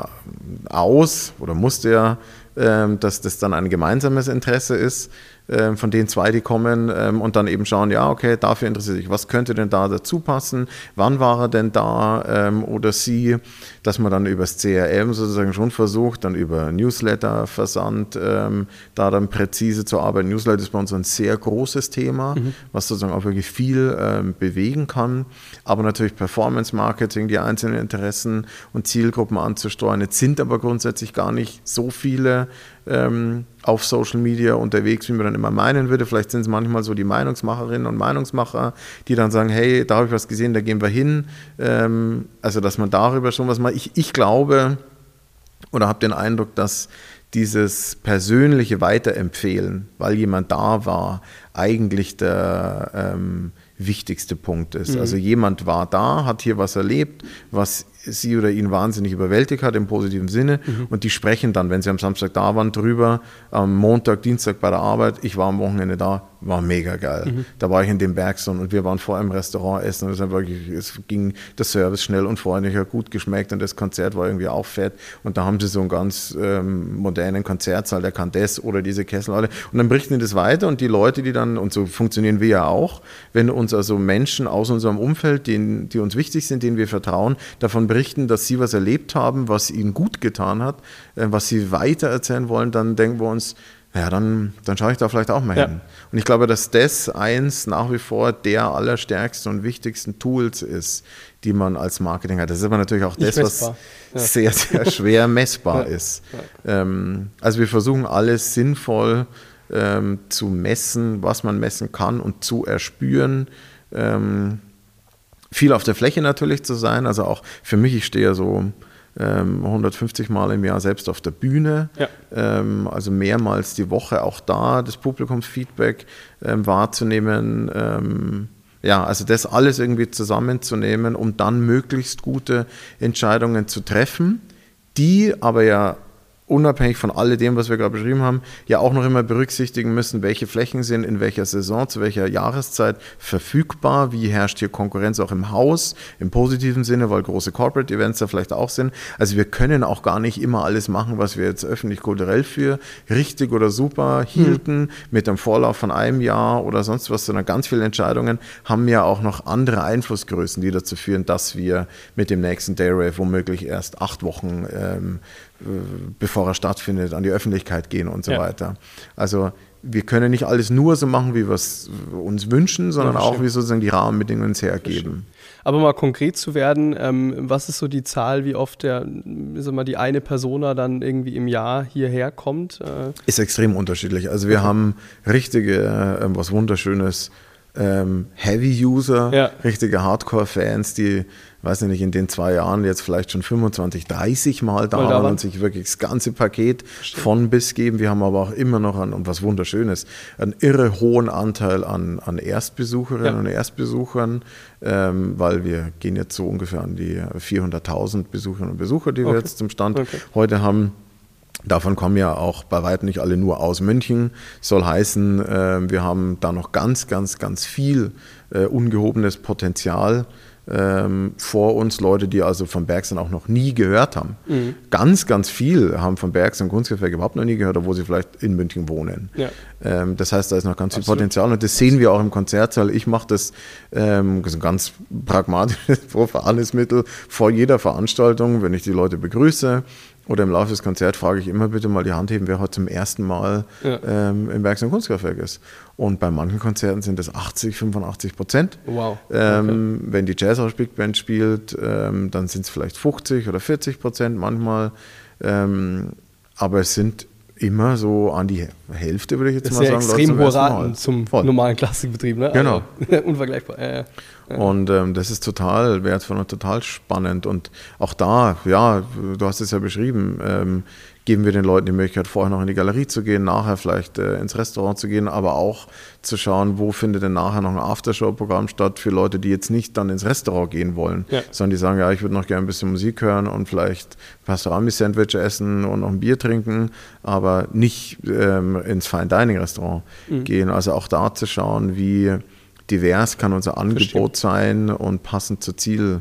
aus, oder musst ja, ähm, dass das dann ein gemeinsames Interesse ist, ähm, von den zwei, die kommen ähm, und dann eben schauen, ja, okay, dafür interessiert sich, was könnte denn da dazu passen, wann war er denn da ähm, oder sie, dass man dann übers C R M sozusagen schon versucht, dann über Newsletter-Versand ähm, da dann präzise zu arbeiten. Newsletter ist bei uns ein sehr großes Thema, mhm. was sozusagen auch wirklich viel ähm, bewegen kann, aber natürlich Performance-Marketing, die einzelnen Interessen und Zielgruppen anzusteuern. Jetzt sind aber grundsätzlich gar nicht so viele ähm, auf Social Media unterwegs, wie man dann immer meinen würde. Vielleicht sind es manchmal so die Meinungsmacherinnen und Meinungsmacher, die dann sagen, hey, da habe ich was gesehen, da gehen wir hin. Ähm, also, dass man darüber schon was macht. Ich, ich glaube oder habe den Eindruck, dass dieses persönliche Weiterempfehlen, weil jemand da war, eigentlich der ähm, wichtigste Punkt ist. Mhm. Also jemand war da, hat hier was erlebt, was sie oder ihn wahnsinnig überwältigt hat im positiven Sinne mhm. und die sprechen dann, wenn sie am Samstag da waren, drüber, am Montag, Dienstag bei der Arbeit, ich war am Wochenende da, war mega geil. Mhm. Da war ich in dem Bergson und wir waren vorher im Restaurant essen und es, wirklich, es ging der Service schnell und freundlich, hat gut geschmeckt und das Konzert war irgendwie auch fett und da haben sie so einen ganz ähm, modernen Konzertsaal, der kann das oder diese Kesselhalle und dann berichten die das weiter und die Leute, die dann, und so funktionieren wir ja auch, wenn uns also Menschen aus unserem Umfeld, denen, die uns wichtig sind, denen wir vertrauen, davon berichten, dass sie was erlebt haben, was ihnen gut getan hat, äh, was sie weiter erzählen wollen, dann denken wir uns, ja, dann, dann schaue ich da vielleicht auch mal ja. hin. Und ich glaube, dass das eins nach wie vor der allerstärksten und wichtigsten Tools ist, die man als Marketing hat. Das ist aber natürlich auch das, was ja. sehr, sehr schwer messbar ja. ist. Ja. Ähm, also wir versuchen alles sinnvoll ähm, zu messen, was man messen kann und zu erspüren. Ähm, viel auf der Fläche natürlich zu sein. Also auch für mich, ich stehe ja so hundertfünfzig Mal im Jahr selbst auf der Bühne, ja. ähm, also mehrmals die Woche auch da, das Publikumsfeedback ähm, wahrzunehmen. Ähm, ja, also das alles irgendwie zusammenzunehmen, um dann möglichst gute Entscheidungen zu treffen, die aber ja unabhängig von alledem, was wir gerade beschrieben haben, ja auch noch immer berücksichtigen müssen, welche Flächen sind in welcher Saison, zu welcher Jahreszeit verfügbar, wie herrscht hier Konkurrenz auch im Haus, im positiven Sinne, weil große Corporate Events da vielleicht auch sind. Also wir können auch gar nicht immer alles machen, was wir jetzt öffentlich-kulturell für richtig oder super hielten, mhm. mit einem Vorlauf von einem Jahr oder sonst was, sondern ganz viele Entscheidungen haben ja auch noch andere Einflussgrößen, die dazu führen, dass wir mit dem nächsten Dayrave womöglich erst acht Wochen ähm, bevor er stattfindet, an die Öffentlichkeit gehen und so ja. weiter. Also wir können nicht alles nur so machen, wie wir es uns wünschen, sondern ja, auch, wie sozusagen die Rahmenbedingungen es hergeben. Aber mal konkret zu werden, ähm, was ist so die Zahl, wie oft der, sag mal, die eine Persona dann irgendwie im Jahr hierher kommt? Äh ist extrem unterschiedlich. Also wir okay. haben richtige, äh, was Wunderschönes, ähm, Heavy-User, ja. richtige Hardcore-Fans, die, weiß ich nicht, in den zwei Jahren jetzt vielleicht schon fünfundzwanzig, dreißig Mal da waren und sich wirklich das ganze Paket Stimmt. von bis geben. Wir haben aber auch immer noch, an, und was Wunderschönes, einen irre hohen Anteil an, an Erstbesucherinnen ja. und Erstbesuchern, ähm, weil wir gehen jetzt so ungefähr an die vierhunderttausend Besucherinnen und Besucher, die wir okay. jetzt zum Stand okay. heute haben. Davon kommen ja auch bei weitem nicht alle nur aus München. Soll heißen, äh, wir haben da noch ganz, ganz, ganz viel äh, ungehobenes Potenzial ähm, vor uns. Leute, die also von Bergson auch noch nie gehört haben. Mhm. Ganz, ganz viel haben von Bergson Kunstgewerk überhaupt noch nie gehört, obwohl sie vielleicht in München wohnen. Ja. Ähm, das heißt, da ist noch ganz Absolut. viel Potenzial und das sehen wir auch im Konzertsaal. Ich mache das, ähm, das ist ein ganz pragmatisches, profanes Mittel vor jeder Veranstaltung, wenn ich die Leute begrüße. Oder im Laufe des Konzerts frage ich immer bitte mal die Hand heben, wer heute zum ersten Mal ja. ähm, im Bergson Kunstkraftwerk ist. Und bei manchen Konzerten sind das achtzig, fünfundachtzig Prozent. Wow. Ähm, okay. Wenn die Jazz Big Band spielt, ähm, dann sind es vielleicht fünfzig oder vierzig Prozent manchmal. Ähm, aber es sind immer so an die Hälfte, würde ich jetzt das mal sagen. Das ist ja extrem hohe Raten zum Voll. normalen Klassikbetrieb. Ne? Genau. Also, unvergleichbar. Äh. Ja. Und ähm, das ist total wertvoll und total spannend. Und auch da, ja, du hast es ja beschrieben, ähm, geben wir den Leuten die Möglichkeit, vorher noch in die Galerie zu gehen, nachher vielleicht äh, ins Restaurant zu gehen, aber auch zu schauen, wo findet denn nachher noch ein Aftershow-Programm statt für Leute, die jetzt nicht dann ins Restaurant gehen wollen, ja. sondern die sagen, ja, ich würde noch gerne ein bisschen Musik hören und vielleicht Pastrami-Sandwich essen und noch ein Bier trinken, aber nicht ähm, ins Fine-Dining-Restaurant mhm. gehen. Also auch da zu schauen, wie divers kann unser Angebot Verstehen. sein und passend zur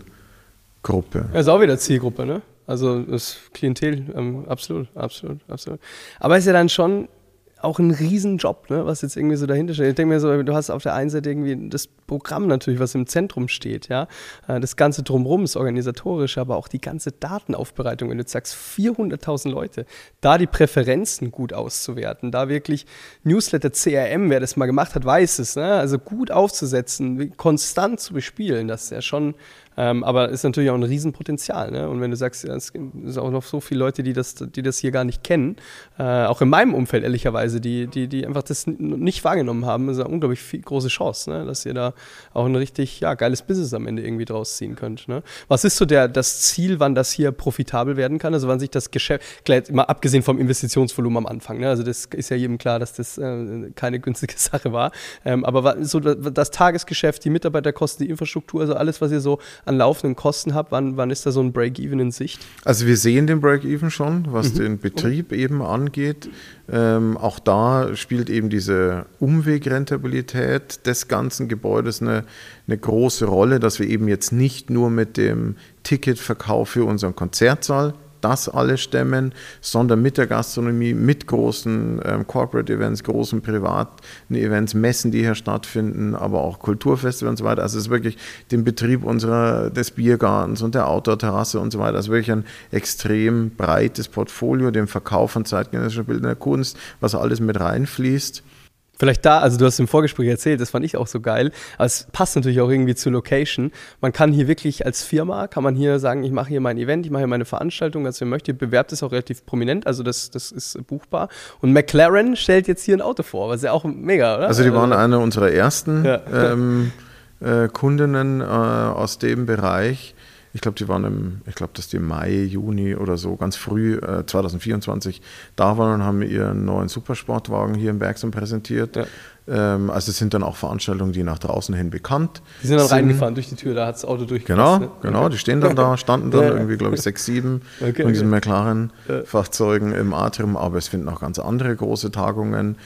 Zielgruppe. Das ist auch wieder Zielgruppe, ne? Also das Klientel, ähm, absolut, absolut, absolut. Aber es ist ja dann schon auch ein Riesenjob, ne, was jetzt irgendwie so dahinter steht. Ich denke mir so, du hast auf der einen Seite irgendwie das Programm natürlich, was im Zentrum steht, ja. Das Ganze drumherum ist organisatorisch, aber auch die ganze Datenaufbereitung, wenn du sagst, vierhunderttausend Leute, da die Präferenzen gut auszuwerten, da wirklich Newsletter, C R M, wer das mal gemacht hat, weiß es, ne? Also gut aufzusetzen, konstant zu bespielen, das ist ja schon, ähm, aber ist natürlich auch ein Riesenpotenzial, ne? Und wenn du sagst, ja, es sind auch noch so viele Leute, die das, die das hier gar nicht kennen, äh, auch in meinem Umfeld ehrlicherweise, die, die, die einfach das nicht wahrgenommen haben, ist eine unglaublich viel, große Chance, ne? Dass ihr da auch ein richtig ja, geiles Business am Ende irgendwie draus ziehen könnt. Ne? Was ist so der, das Ziel, wann das hier profitabel werden kann? Also wann sich das Geschäft, klar, mal abgesehen vom Investitionsvolumen am Anfang, ne? Also das ist ja jedem klar, dass das äh, keine günstige Sache war. Ähm, aber so das, das Tagesgeschäft, die Mitarbeiterkosten, die Infrastruktur, also alles, was ihr so an laufenden Kosten habt, wann, wann ist da so ein Break-Even in Sicht? Also wir sehen den Break-Even schon, was mhm. den Betrieb okay. eben angeht. Ähm, auch da spielt eben diese Umwegrentabilität des ganzen Gebäudes eine, eine große Rolle, dass wir eben jetzt nicht nur mit dem Ticketverkauf für unseren Konzertsaal das alles stemmen, sondern mit der Gastronomie, mit großen ähm, Corporate-Events, großen privaten Events, Messen, die hier stattfinden, aber auch Kulturfestivals und so weiter. Also es ist wirklich den Betrieb unserer, des Biergartens und der Outdoor-Terrasse und so weiter. Also wirklich ein extrem breites Portfolio, dem Verkauf von zeitgenössischer bildender Kunst, was alles mit reinfließt. Vielleicht da, also du hast im Vorgespräch erzählt, das fand ich auch so geil, aber es passt natürlich auch irgendwie zur Location. Man kann hier wirklich als Firma, kann man hier sagen, ich mache hier mein Event, ich mache hier meine Veranstaltung, als ihr möchtet, bewerbt es auch relativ prominent, also das, das ist buchbar. Und McLaren stellt jetzt hier ein Auto vor, was ja auch mega, oder? Also die waren eine unserer ersten ja. ähm, äh, Kundinnen äh, aus dem Bereich. Ich glaube, die waren im, ich glaube, dass die im Mai, Juni oder so, ganz früh, äh, zwanzig vierundzwanzig, da waren und haben ihren neuen Supersportwagen hier in Bergsam präsentiert. Ja. Ähm, also es sind dann auch Veranstaltungen, die nach draußen hin bekannt sind. Die sind dann sind. reingefahren durch die Tür, da hat das Auto durchgepasst. Genau, ne? genau, okay. die stehen dann da, standen dann ja. irgendwie, glaube ich, sechs, sieben okay, von diesen okay. McLaren-Fahrzeugen ja. im Atrium, aber es finden auch ganz andere große Tagungen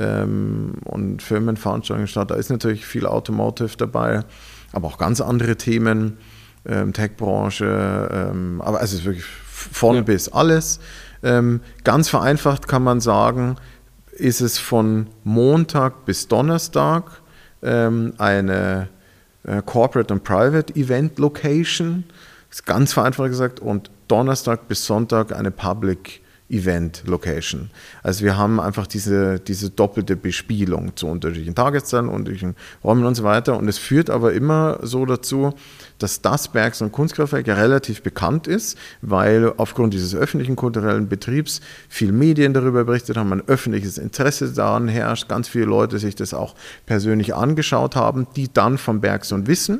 ähm, und Firmenveranstaltungen statt. Da ist natürlich viel Automotive dabei, aber auch ganz andere Themen. Ähm, Tech-Branche, ähm, aber es ist wirklich von ja. bis alles. Ähm, ganz vereinfacht kann man sagen, ist es von Montag bis Donnerstag ähm, eine äh, Corporate und Private Event Location, ist ganz vereinfacht gesagt, und Donnerstag bis Sonntag eine Public Event Location. Also wir haben einfach diese, diese doppelte Bespielung zu unterschiedlichen Tageszeiten, unterschiedlichen Räumen und so weiter. Und es führt aber immer so dazu, dass das Bergsam Kunstkraftwerk ja relativ bekannt ist, weil aufgrund dieses öffentlichen kulturellen Betriebs viel Medien darüber berichtet haben, ein öffentliches Interesse daran herrscht, ganz viele Leute sich das auch persönlich angeschaut haben, die dann vom Bergsam wissen.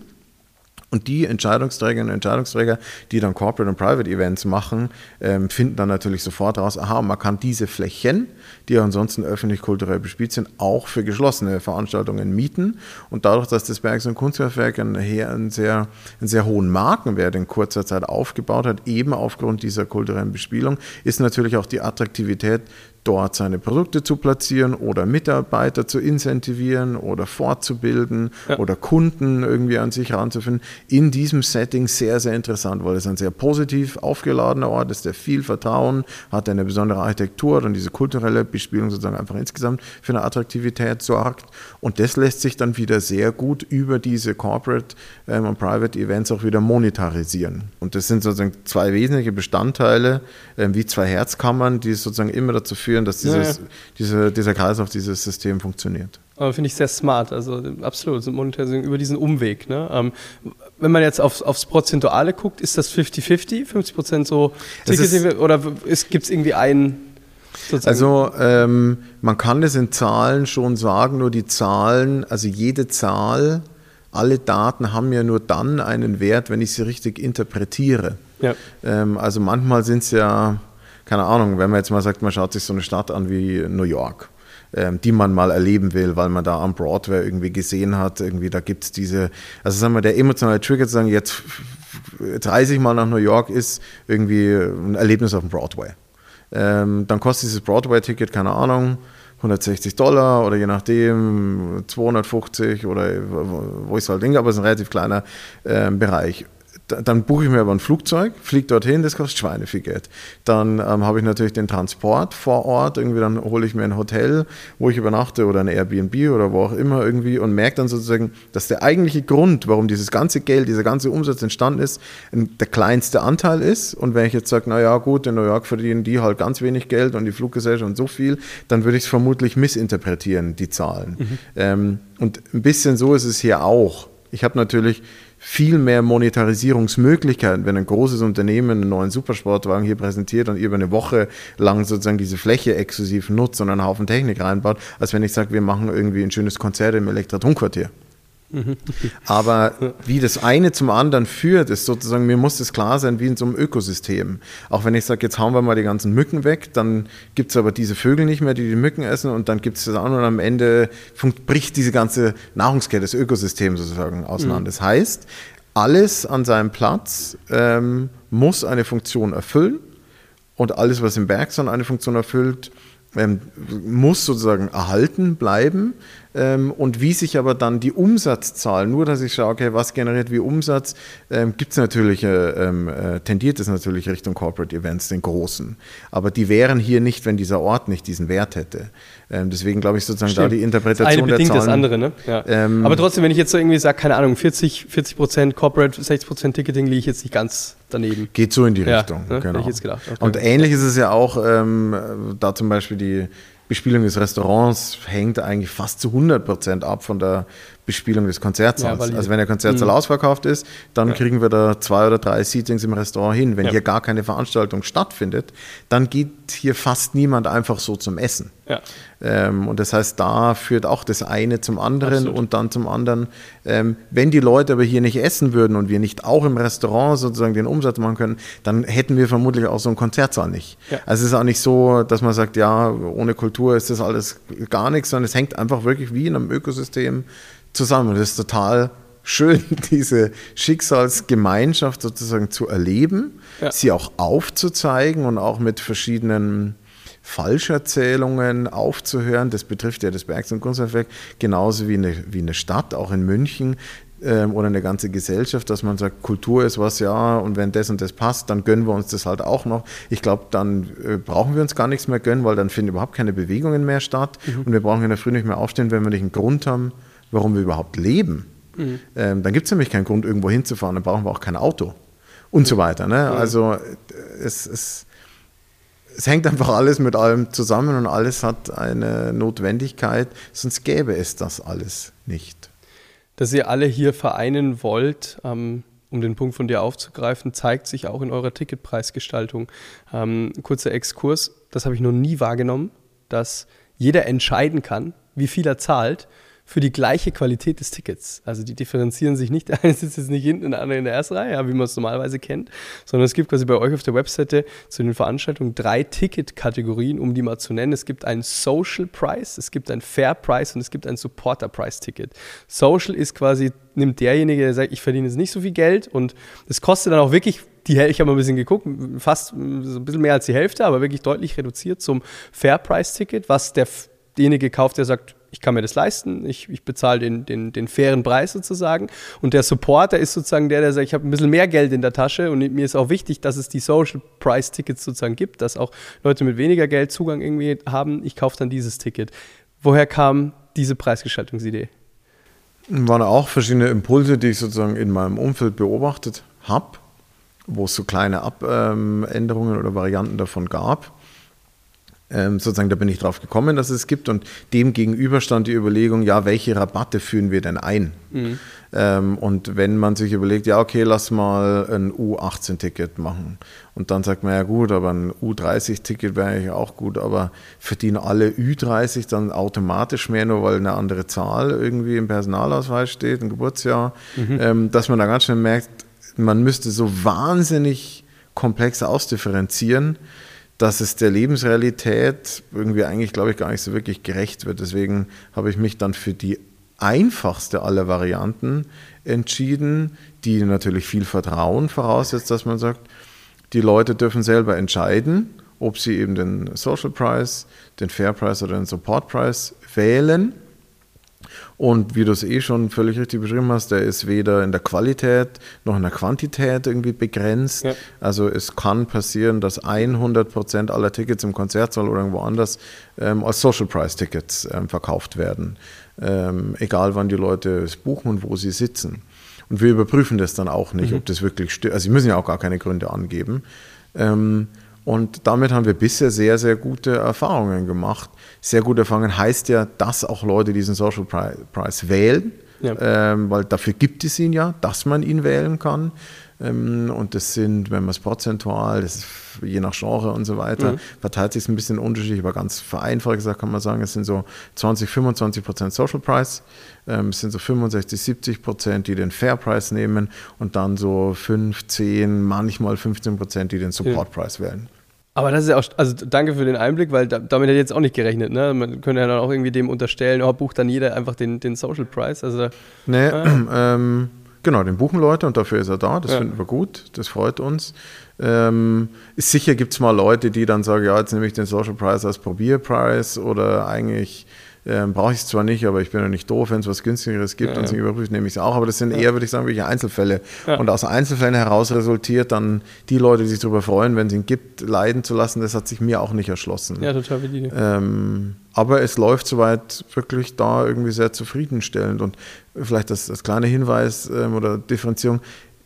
Und die Entscheidungsträgerinnen und Entscheidungsträger, die dann Corporate und Private Events machen, ähm, finden dann natürlich sofort raus, aha, man kann diese Flächen, die ja ansonsten öffentlich-kulturell bespielt sind, auch für geschlossene Veranstaltungen mieten. Und dadurch, dass das Bergsam Kunstkraftwerk einen, einen, sehr, einen sehr hohen Markenwert in kurzer Zeit aufgebaut hat, eben aufgrund dieser kulturellen Bespielung, ist natürlich auch die Attraktivität, dort seine Produkte zu platzieren oder Mitarbeiter zu incentivieren oder fortzubilden ja. oder Kunden irgendwie an sich heranzufinden. In diesem Setting sehr, sehr interessant, weil es ein sehr positiv aufgeladener Ort ist, der viel Vertrauen hat, eine besondere Architektur und diese kulturelle Bespielung sozusagen einfach insgesamt für eine Attraktivität sorgt. Und das lässt sich dann wieder sehr gut über diese Corporate ähm, und Private Events auch wieder monetarisieren. Und das sind sozusagen zwei wesentliche Bestandteile, ähm, wie zwei Herzkammern, die sozusagen immer dazu führen, dass dieses, ja, ja. Diese, dieser Kreislauf, dieses System funktioniert. Aber finde ich sehr smart, also absolut, sind Monetarisierung über diesen Umweg. Ne? Ähm, wenn man jetzt aufs, aufs Prozentuale guckt, ist das fifty fifty, fünfzig Prozent so Ticket, oder gibt es irgendwie einen? Sozusagen? Also ähm, man kann das in Zahlen schon sagen, nur die Zahlen, also jede Zahl alle Daten haben ja nur dann einen Wert, wenn ich sie richtig interpretiere. Ja. Ähm, also manchmal sind es ja, keine Ahnung, wenn man jetzt mal sagt, man schaut sich so eine Stadt an wie New York, ähm, die man mal erleben will, weil man da am Broadway irgendwie gesehen hat, irgendwie da gibt es diese, also sagen wir, der emotionale Trigger zu sagen, jetzt, jetzt reise ich mal nach New York, ist irgendwie ein Erlebnis auf dem Broadway. Ähm, dann kostet dieses Broadway-Ticket, keine Ahnung, hundertsechzig Dollar oder je nachdem zweihundertfünfzig oder wo ich es halt denke, aber es ist ein relativ kleiner äh, Bereich. Dann buche ich mir aber ein Flugzeug, fliege dorthin, das kostet Schweine viel Geld. Dann ähm, habe ich natürlich den Transport vor Ort, irgendwie dann hole ich mir ein Hotel, wo ich übernachte oder ein Airbnb oder wo auch immer irgendwie und merke dann sozusagen, dass der eigentliche Grund, warum dieses ganze Geld, dieser ganze Umsatz entstanden ist, der kleinste Anteil ist. Und wenn ich jetzt sage, naja gut, in New York verdienen die halt ganz wenig Geld und die Fluggesellschaft und so viel, dann würde ich es vermutlich missinterpretieren, die Zahlen. Mhm. Ähm, und ein bisschen so ist es hier auch. Ich habe natürlich viel mehr Monetarisierungsmöglichkeiten, wenn ein großes Unternehmen einen neuen Supersportwagen hier präsentiert und ihr über eine Woche lang sozusagen diese Fläche exklusiv nutzt und einen Haufen Technik reinbaut, als wenn ich sage, wir machen irgendwie ein schönes Konzert im Elektratonquartier. Aber wie das eine zum anderen führt, ist sozusagen, mir muss das klar sein, wie in so einem Ökosystem. Auch wenn ich sage, jetzt hauen wir mal die ganzen Mücken weg, dann gibt es aber diese Vögel nicht mehr, die die Mücken essen und dann gibt es das andere und am Ende bricht diese ganze Nahrungskette, das Ökosystem sozusagen auseinander. Mhm. Das heißt, alles an seinem Platz ähm, muss eine Funktion erfüllen und alles, was im Bergson eine Funktion erfüllt, ähm, muss sozusagen erhalten bleiben. Ähm, und wie sich aber dann die Umsatzzahl, nur dass ich schaue, okay, was generiert wie Umsatz, ähm, gibt es natürlich, äh, äh, tendiert es natürlich Richtung Corporate Events, den großen. Aber die wären hier nicht, wenn dieser Ort nicht diesen Wert hätte. Ähm, deswegen glaube ich sozusagen Stimmt. da die Interpretation das eine der bedingt Zahlen. Das andere, ne? Ja. Ähm, aber trotzdem, wenn ich jetzt so irgendwie sage, keine Ahnung, vierzig Prozent Corporate, sechzig Prozent Ticketing, liege ich jetzt nicht ganz daneben. Geht so in die ja, Richtung, ne? genau. Hätte ich jetzt gedacht. Okay. Und ähnlich ist es ja auch, ähm, da zum Beispiel die Bespielung des Restaurants hängt eigentlich fast zu hundert Prozent ab von der Bespielung des Konzertsaals. Ja, also wenn der Konzertsaal mh. ausverkauft ist, dann ja. kriegen wir da zwei oder drei Seatings im Restaurant hin. Wenn ja. hier gar keine Veranstaltung stattfindet, dann geht hier fast niemand einfach so zum Essen. Ja. Ähm, und das heißt, da führt auch das eine zum anderen Absolut. Und dann zum anderen. Ähm, wenn die Leute aber hier nicht essen würden und wir nicht auch im Restaurant sozusagen den Umsatz machen können, dann hätten wir vermutlich auch so einen Konzertsaal nicht. Ja. Also es ist auch nicht so, dass man sagt, ja, ohne Kultur ist das alles gar nichts, sondern es hängt einfach wirklich wie in einem Ökosystem zusammen. Und das ist total schön, diese Schicksalsgemeinschaft sozusagen zu erleben, ja. sie auch aufzuzeigen und auch mit verschiedenen Falscherzählungen aufzuhören. Das betrifft ja das Bergson Kunsthandwerk genauso wie eine, wie eine Stadt, auch in München ähm, oder eine ganze Gesellschaft, dass man sagt, Kultur ist was, ja, und wenn das und das passt, dann gönnen wir uns das halt auch noch. Ich glaube, dann äh, brauchen wir uns gar nichts mehr gönnen, weil dann finden überhaupt keine Bewegungen mehr statt mhm. und wir brauchen in der Früh nicht mehr aufstehen, wenn wir nicht einen Grund haben, warum wir überhaupt leben. Mhm. Ähm, dann gibt es nämlich keinen Grund, irgendwo hinzufahren, dann brauchen wir auch kein Auto und mhm. so weiter. Ne? Mhm. Also es, es, es hängt einfach alles mit allem zusammen und alles hat eine Notwendigkeit, sonst gäbe es das alles nicht. Dass ihr alle hier vereinen wollt, ähm, um den Punkt von dir aufzugreifen, zeigt sich auch in eurer Ticketpreisgestaltung. Ähm, kurzer Exkurs, das habe ich noch nie wahrgenommen, dass jeder entscheiden kann, wie viel er zahlt, für die gleiche Qualität des Tickets. Also die differenzieren sich nicht, der eine sitzt jetzt nicht hinten, der andere in der ersten Reihe, ja, wie man es normalerweise kennt, sondern es gibt quasi bei euch auf der Webseite zu den Veranstaltungen drei Ticketkategorien, um die mal zu nennen. Es gibt einen Social Price, es gibt einen Fair Price und es gibt ein Supporter Price Ticket. Social ist quasi, nimmt derjenige, der sagt, ich verdiene jetzt nicht so viel Geld und es kostet dann auch wirklich die, ich habe mal ein bisschen geguckt, fast so ein bisschen mehr als die Hälfte, aber wirklich deutlich reduziert zum Fair Price Ticket, was der, derjenige kauft, der sagt, ich kann mir das leisten, ich, ich bezahle den, den, den fairen Preis sozusagen. Und der Supporter ist sozusagen der, der sagt, ich habe ein bisschen mehr Geld in der Tasche und mir ist auch wichtig, dass es die Social Price Tickets sozusagen gibt, dass auch Leute mit weniger Geld Zugang irgendwie haben. Ich kaufe dann dieses Ticket. Woher kam diese Preisgestaltungsidee? Waren auch verschiedene Impulse, die ich sozusagen in meinem Umfeld beobachtet habe, wo es so kleine Abänderungen oder Varianten davon gab. Ähm, sozusagen, da bin ich drauf gekommen, dass es gibt und dem gegenüber stand die Überlegung, ja, welche Rabatte führen wir denn ein? Mhm. Ähm, und wenn man sich überlegt, ja, okay, lass mal ein U achtzehn Ticket machen und dann sagt man, ja gut, aber ein U dreißig Ticket wäre eigentlich auch gut, aber verdienen alle Ü dreißig dann automatisch mehr, nur weil eine andere Zahl irgendwie im Personalausweis steht, ein Geburtsjahr, mhm. ähm, dass man da ganz schnell merkt, man müsste so wahnsinnig komplex ausdifferenzieren, dass es der Lebensrealität irgendwie eigentlich, glaube ich, gar nicht so wirklich gerecht wird. Deswegen habe ich mich dann für die einfachste aller Varianten entschieden, die natürlich viel Vertrauen voraussetzt, dass man sagt, die Leute dürfen selber entscheiden, ob sie eben den Social Price, den Fair Price oder den Support Price wählen. Und wie du es eh schon völlig richtig beschrieben hast, der ist weder in der Qualität noch in der Quantität irgendwie begrenzt. Ja. Also es kann passieren, dass hundert Prozent aller Tickets im Konzertsaal oder irgendwo anders ähm, als Social Price Tickets ähm, verkauft werden. Ähm, egal wann die Leute es buchen und wo sie sitzen. Und wir überprüfen das dann auch nicht, mhm. ob das wirklich stimmt. Also sie müssen ja auch gar keine Gründe angeben. Ähm, Und damit haben wir bisher sehr, sehr gute Erfahrungen gemacht. Sehr gute Erfahrungen heißt ja, dass auch Leute diesen Social Price wählen, ja. ähm, weil dafür gibt es ihn ja, dass man ihn wählen kann. Ähm, und das sind, wenn man es prozentual, das ist je nach Genre und so weiter, mhm. verteilt sich es ein bisschen unterschiedlich, aber ganz vereinfacht gesagt kann man sagen, es sind so zwanzig, fünfundzwanzig Prozent Social Price, ähm, es sind so fünfundsechzig, siebzig Prozent, die den Fair Price nehmen und dann so fünfzehn, manchmal fünfzehn Prozent, die den Support Price ja. wählen. Aber das ist ja auch, also danke für den Einblick, weil da, damit hätte ich jetzt auch nicht gerechnet, ne? Man könnte ja dann auch irgendwie dem unterstellen, oh, bucht dann jeder einfach den, den Social Price. Also, nee, ah. ähm, genau, den buchen Leute und dafür ist er da, das ja. finden wir gut, das freut uns. Ähm, ist sicher gibt es mal Leute, die dann sagen, ja, jetzt nehme ich den Social Price als Probierpreis oder eigentlich ähm, brauche ich es zwar nicht, aber ich bin ja nicht doof, wenn es was günstigeres gibt ja, und es ja. nicht überprüft, nehme ich es auch, aber das sind ja. eher, würde ich sagen, welche Einzelfälle. Ja. Und aus Einzelfällen heraus resultiert dann die Leute, die sich darüber freuen, wenn es ihn gibt, leiden zu lassen, das hat sich mir auch nicht erschlossen. Ja, total valide. Ähm, aber es läuft soweit wirklich da irgendwie sehr zufriedenstellend und vielleicht das, das kleine Hinweis ähm, oder Differenzierung,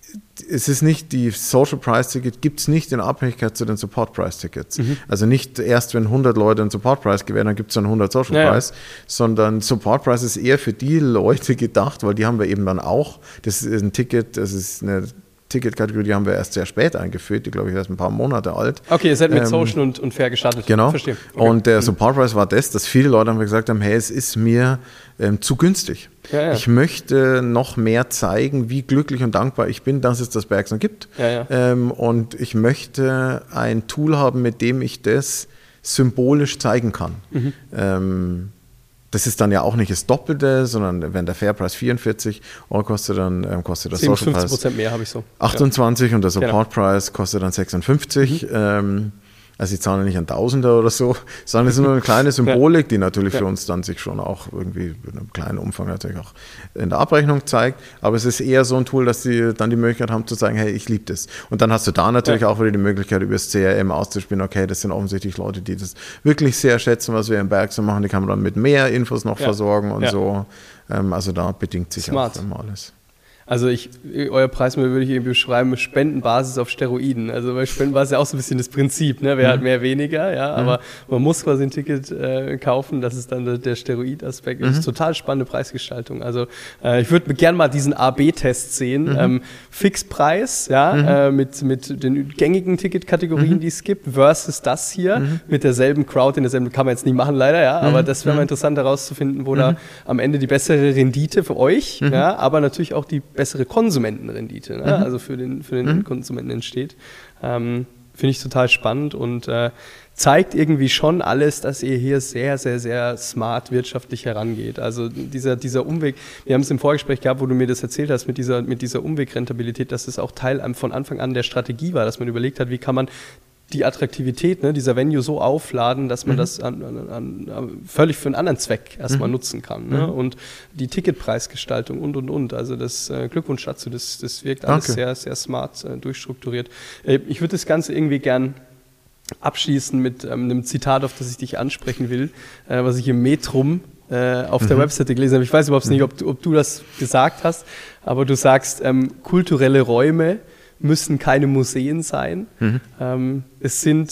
es ist nicht, die Social Price Ticket gibt es nicht in Abhängigkeit zu den Support Price Tickets. Mhm. Also nicht erst, wenn hundert Leute einen Support Price gewähren, dann gibt es dann hundert Social ja, Price, ja. sondern Support Price ist eher für die Leute gedacht, weil die haben wir eben dann auch. Das ist ein Ticket, das ist eine Ticketkategorie, die haben wir erst sehr spät eingeführt, die glaube ich erst ein paar Monate alt. Okay, ihr seid mit ähm, Social und, und Fair gestartet. Genau. Verstehe. Okay. Und der Support Price war das, dass viele Leute haben gesagt haben, hey, es ist mir ähm, zu günstig. Ja, ja. Ich möchte noch mehr zeigen, wie glücklich und dankbar ich bin, dass es das Bergson gibt. Ja, ja. Ähm, und ich möchte ein Tool haben, mit dem ich das symbolisch zeigen kann. Mhm. Ähm, das ist dann ja auch nicht das Doppelte, sondern wenn der Fairpreis vierundvierzig Euro kostet, dann ähm, kostet das Social Price fünfzig Prozent mehr habe ich so. achtundzwanzig ja. und der Support Price kostet dann sechsundfünfzig. Mhm. Ähm, also die zahlen nicht ein Tausender oder so, sondern es ist nur eine kleine Symbolik, ja. die natürlich ja. für uns dann sich schon auch irgendwie in einem kleinen Umfang natürlich auch in der Abrechnung zeigt. Aber es ist eher so ein Tool, dass die dann die Möglichkeit haben zu sagen, hey, ich liebe das. Und dann hast du da natürlich ja. auch wieder die Möglichkeit, über das C R M auszuspielen, okay, das sind offensichtlich Leute, die das wirklich sehr schätzen, was wir im Bergson machen. Die kann man dann mit mehr Infos noch ja. versorgen und ja. so. Also da bedingt sich Smart. auch immer alles. Also ich, euer Preismodell würde ich irgendwie beschreiben, Spendenbasis auf Steroiden. Also bei Spendenbasis ist ja auch so ein bisschen das Prinzip, ne? Wer mhm. hat mehr, weniger, ja. Aber mhm. man muss quasi ein Ticket äh, kaufen, das ist dann der, der Steroid-Aspekt. Mhm. Das ist total spannende Preisgestaltung. Also äh, ich würde gerne mal diesen A B Test sehen. Mhm. Ähm, Fixpreis, ja, mhm. äh, mit, mit den gängigen Ticketkategorien, mhm. die es gibt, versus das hier mhm. mit derselben Crowd, in derselben, kann man jetzt nicht machen leider, ja. Aber mhm. das wäre mal interessant herauszufinden, wo mhm. da am Ende die bessere Rendite für euch, mhm. ja, aber natürlich auch die bessere Konsumentenrendite, ne? mhm. also für den, für den mhm. Konsumenten entsteht. Ähm, Finde ich total spannend und äh, zeigt irgendwie schon alles, dass ihr hier sehr, sehr, sehr smart wirtschaftlich herangeht. Also dieser, dieser Umweg, wir haben es im Vorgespräch gehabt, wo du mir das erzählt hast, mit dieser, mit dieser Umwegrentabilität, dass es auch Teil von Anfang an der Strategie war, dass man überlegt hat, wie kann man die Attraktivität, ne, dieser Venue so aufladen, dass man mhm. das an, an, an, völlig für einen anderen Zweck erstmal mhm. nutzen kann. Ne? Mhm. Und die Ticketpreisgestaltung und, und, und. Also das äh, Glückwunsch dazu, das, das wirkt alles Danke. sehr, sehr smart äh, durchstrukturiert. Äh, ich würde das Ganze irgendwie gern abschließen mit ähm, einem Zitat, auf das ich dich ansprechen will, äh, was ich im Metrum äh, auf mhm. der Webseite gelesen habe. Ich weiß überhaupt nicht, ob du, ob du das gesagt hast, aber du sagst, ähm, kulturelle Räume müssen keine Museen sein. Mhm. Ähm, es sind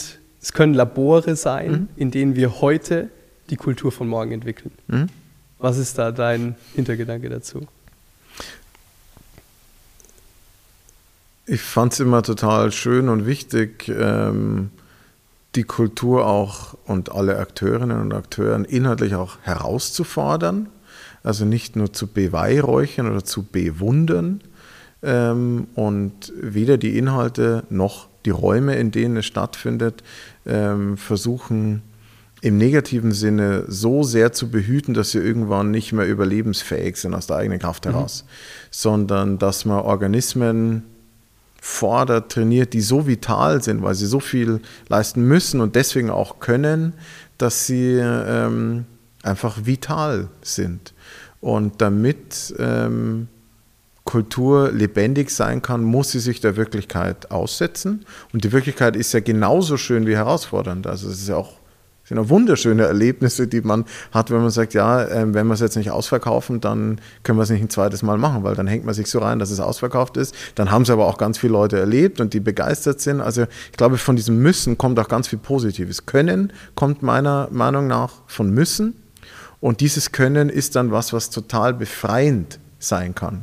es können Labore sein, Mhm. in denen wir heute die Kultur von morgen entwickeln. Mhm. Was ist da dein Hintergedanke dazu? Ich fand es immer total schön und wichtig, ähm, die Kultur auch und alle Akteurinnen und Akteuren inhaltlich auch herauszufordern. Also nicht nur zu beweihräuchern oder zu bewundern ähm, und weder die Inhalte noch die Räume, in denen es stattfindet, ähm, versuchen im negativen Sinne so sehr zu behüten, dass sie irgendwann nicht mehr überlebensfähig sind aus der eigenen Kraft heraus, mhm. sondern dass man Organismen fordert, trainiert, die so vital sind, weil sie so viel leisten müssen und deswegen auch können, dass sie ähm, einfach vital sind. Und damit ähm, Kultur lebendig sein kann, muss sie sich der Wirklichkeit aussetzen. Und die Wirklichkeit ist ja genauso schön wie herausfordernd. Also es ist ja auch Das sind ja wunderschöne Erlebnisse, die man hat, wenn man sagt, ja, äh, wenn wir es jetzt nicht ausverkaufen, dann können wir es nicht ein zweites Mal machen, weil dann hängt man sich so rein, dass es ausverkauft ist. Dann haben es aber auch ganz viele Leute erlebt und die begeistert sind. Also ich glaube, von diesem Müssen kommt auch ganz viel Positives. Können kommt meiner Meinung nach von Müssen und dieses Können ist dann was, was total befreiend sein kann.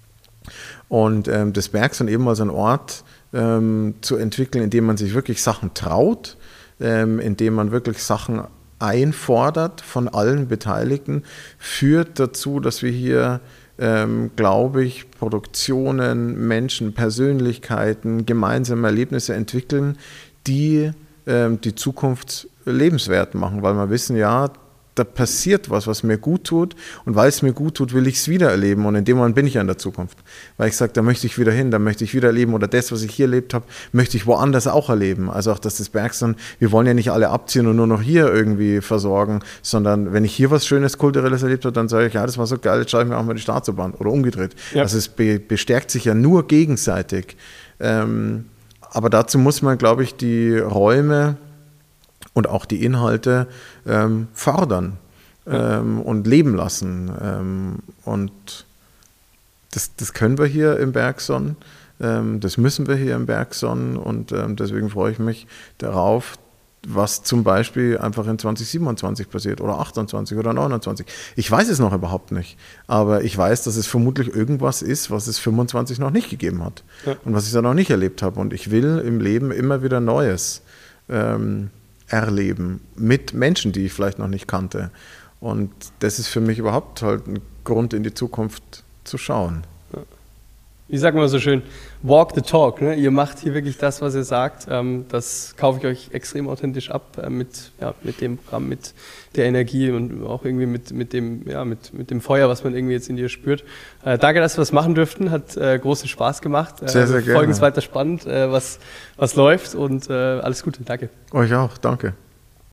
Und ähm, das Bergson eben als ein Ort ähm, zu entwickeln, in dem man sich wirklich Sachen traut, ähm, in dem man wirklich Sachen einfordert von allen Beteiligten, führt dazu, dass wir hier, ähm, glaube ich, Produktionen, Menschen, Persönlichkeiten, gemeinsame Erlebnisse entwickeln, die ähm, die Zukunft lebenswert machen, weil wir wissen, ja, da passiert was, was mir gut tut und weil es mir gut tut, will ich es wieder erleben und in dem Moment bin ich ja in der Zukunft, weil ich sage, da möchte ich wieder hin, da möchte ich wieder erleben oder das, was ich hier erlebt habe, möchte ich woanders auch erleben, also auch, dass das Bergson, wir wollen ja nicht alle abziehen und nur noch hier irgendwie versorgen, sondern wenn ich hier was Schönes, Kulturelles erlebt habe, dann sage ich, ja, das war so geil, jetzt schaue ich mir auch mal die Staatsoper oder umgedreht, ja. Also es be- bestärkt sich ja nur gegenseitig, ähm, aber dazu muss man, glaube ich, die Räume und auch die Inhalte ähm, fördern ähm, und leben lassen. Ähm, und das, das können wir hier im Bergson, ähm, das müssen wir hier im Bergson und ähm, deswegen freue ich mich darauf, was zum Beispiel einfach in zwanzig siebenundzwanzig passiert oder achtundzwanzig oder neunundzwanzig. Ich weiß es noch überhaupt nicht, aber ich weiß, dass es vermutlich irgendwas ist, was es fünfundzwanzig noch nicht gegeben hat ja. Und was ich da noch nicht erlebt habe. Und ich will im Leben immer wieder Neues ähm, erleben mit Menschen, die ich vielleicht noch nicht kannte. Und das ist für mich überhaupt halt ein Grund, in die Zukunft zu schauen. Ich sage mal so schön, walk the talk. Ne? Ihr macht hier wirklich das, was ihr sagt. Ähm, das kaufe ich euch extrem authentisch ab äh, mit, ja, mit dem Programm, mit der Energie und auch irgendwie mit, mit, dem, ja, mit, mit dem Feuer, was man irgendwie jetzt in dir spürt. Äh, danke, dass wir das machen durften. Hat äh, großen Spaß gemacht. Äh, sehr, sehr gerne. Folgen ist weiter spannend, äh, was, was läuft und äh, alles Gute. Danke. Euch auch. Danke.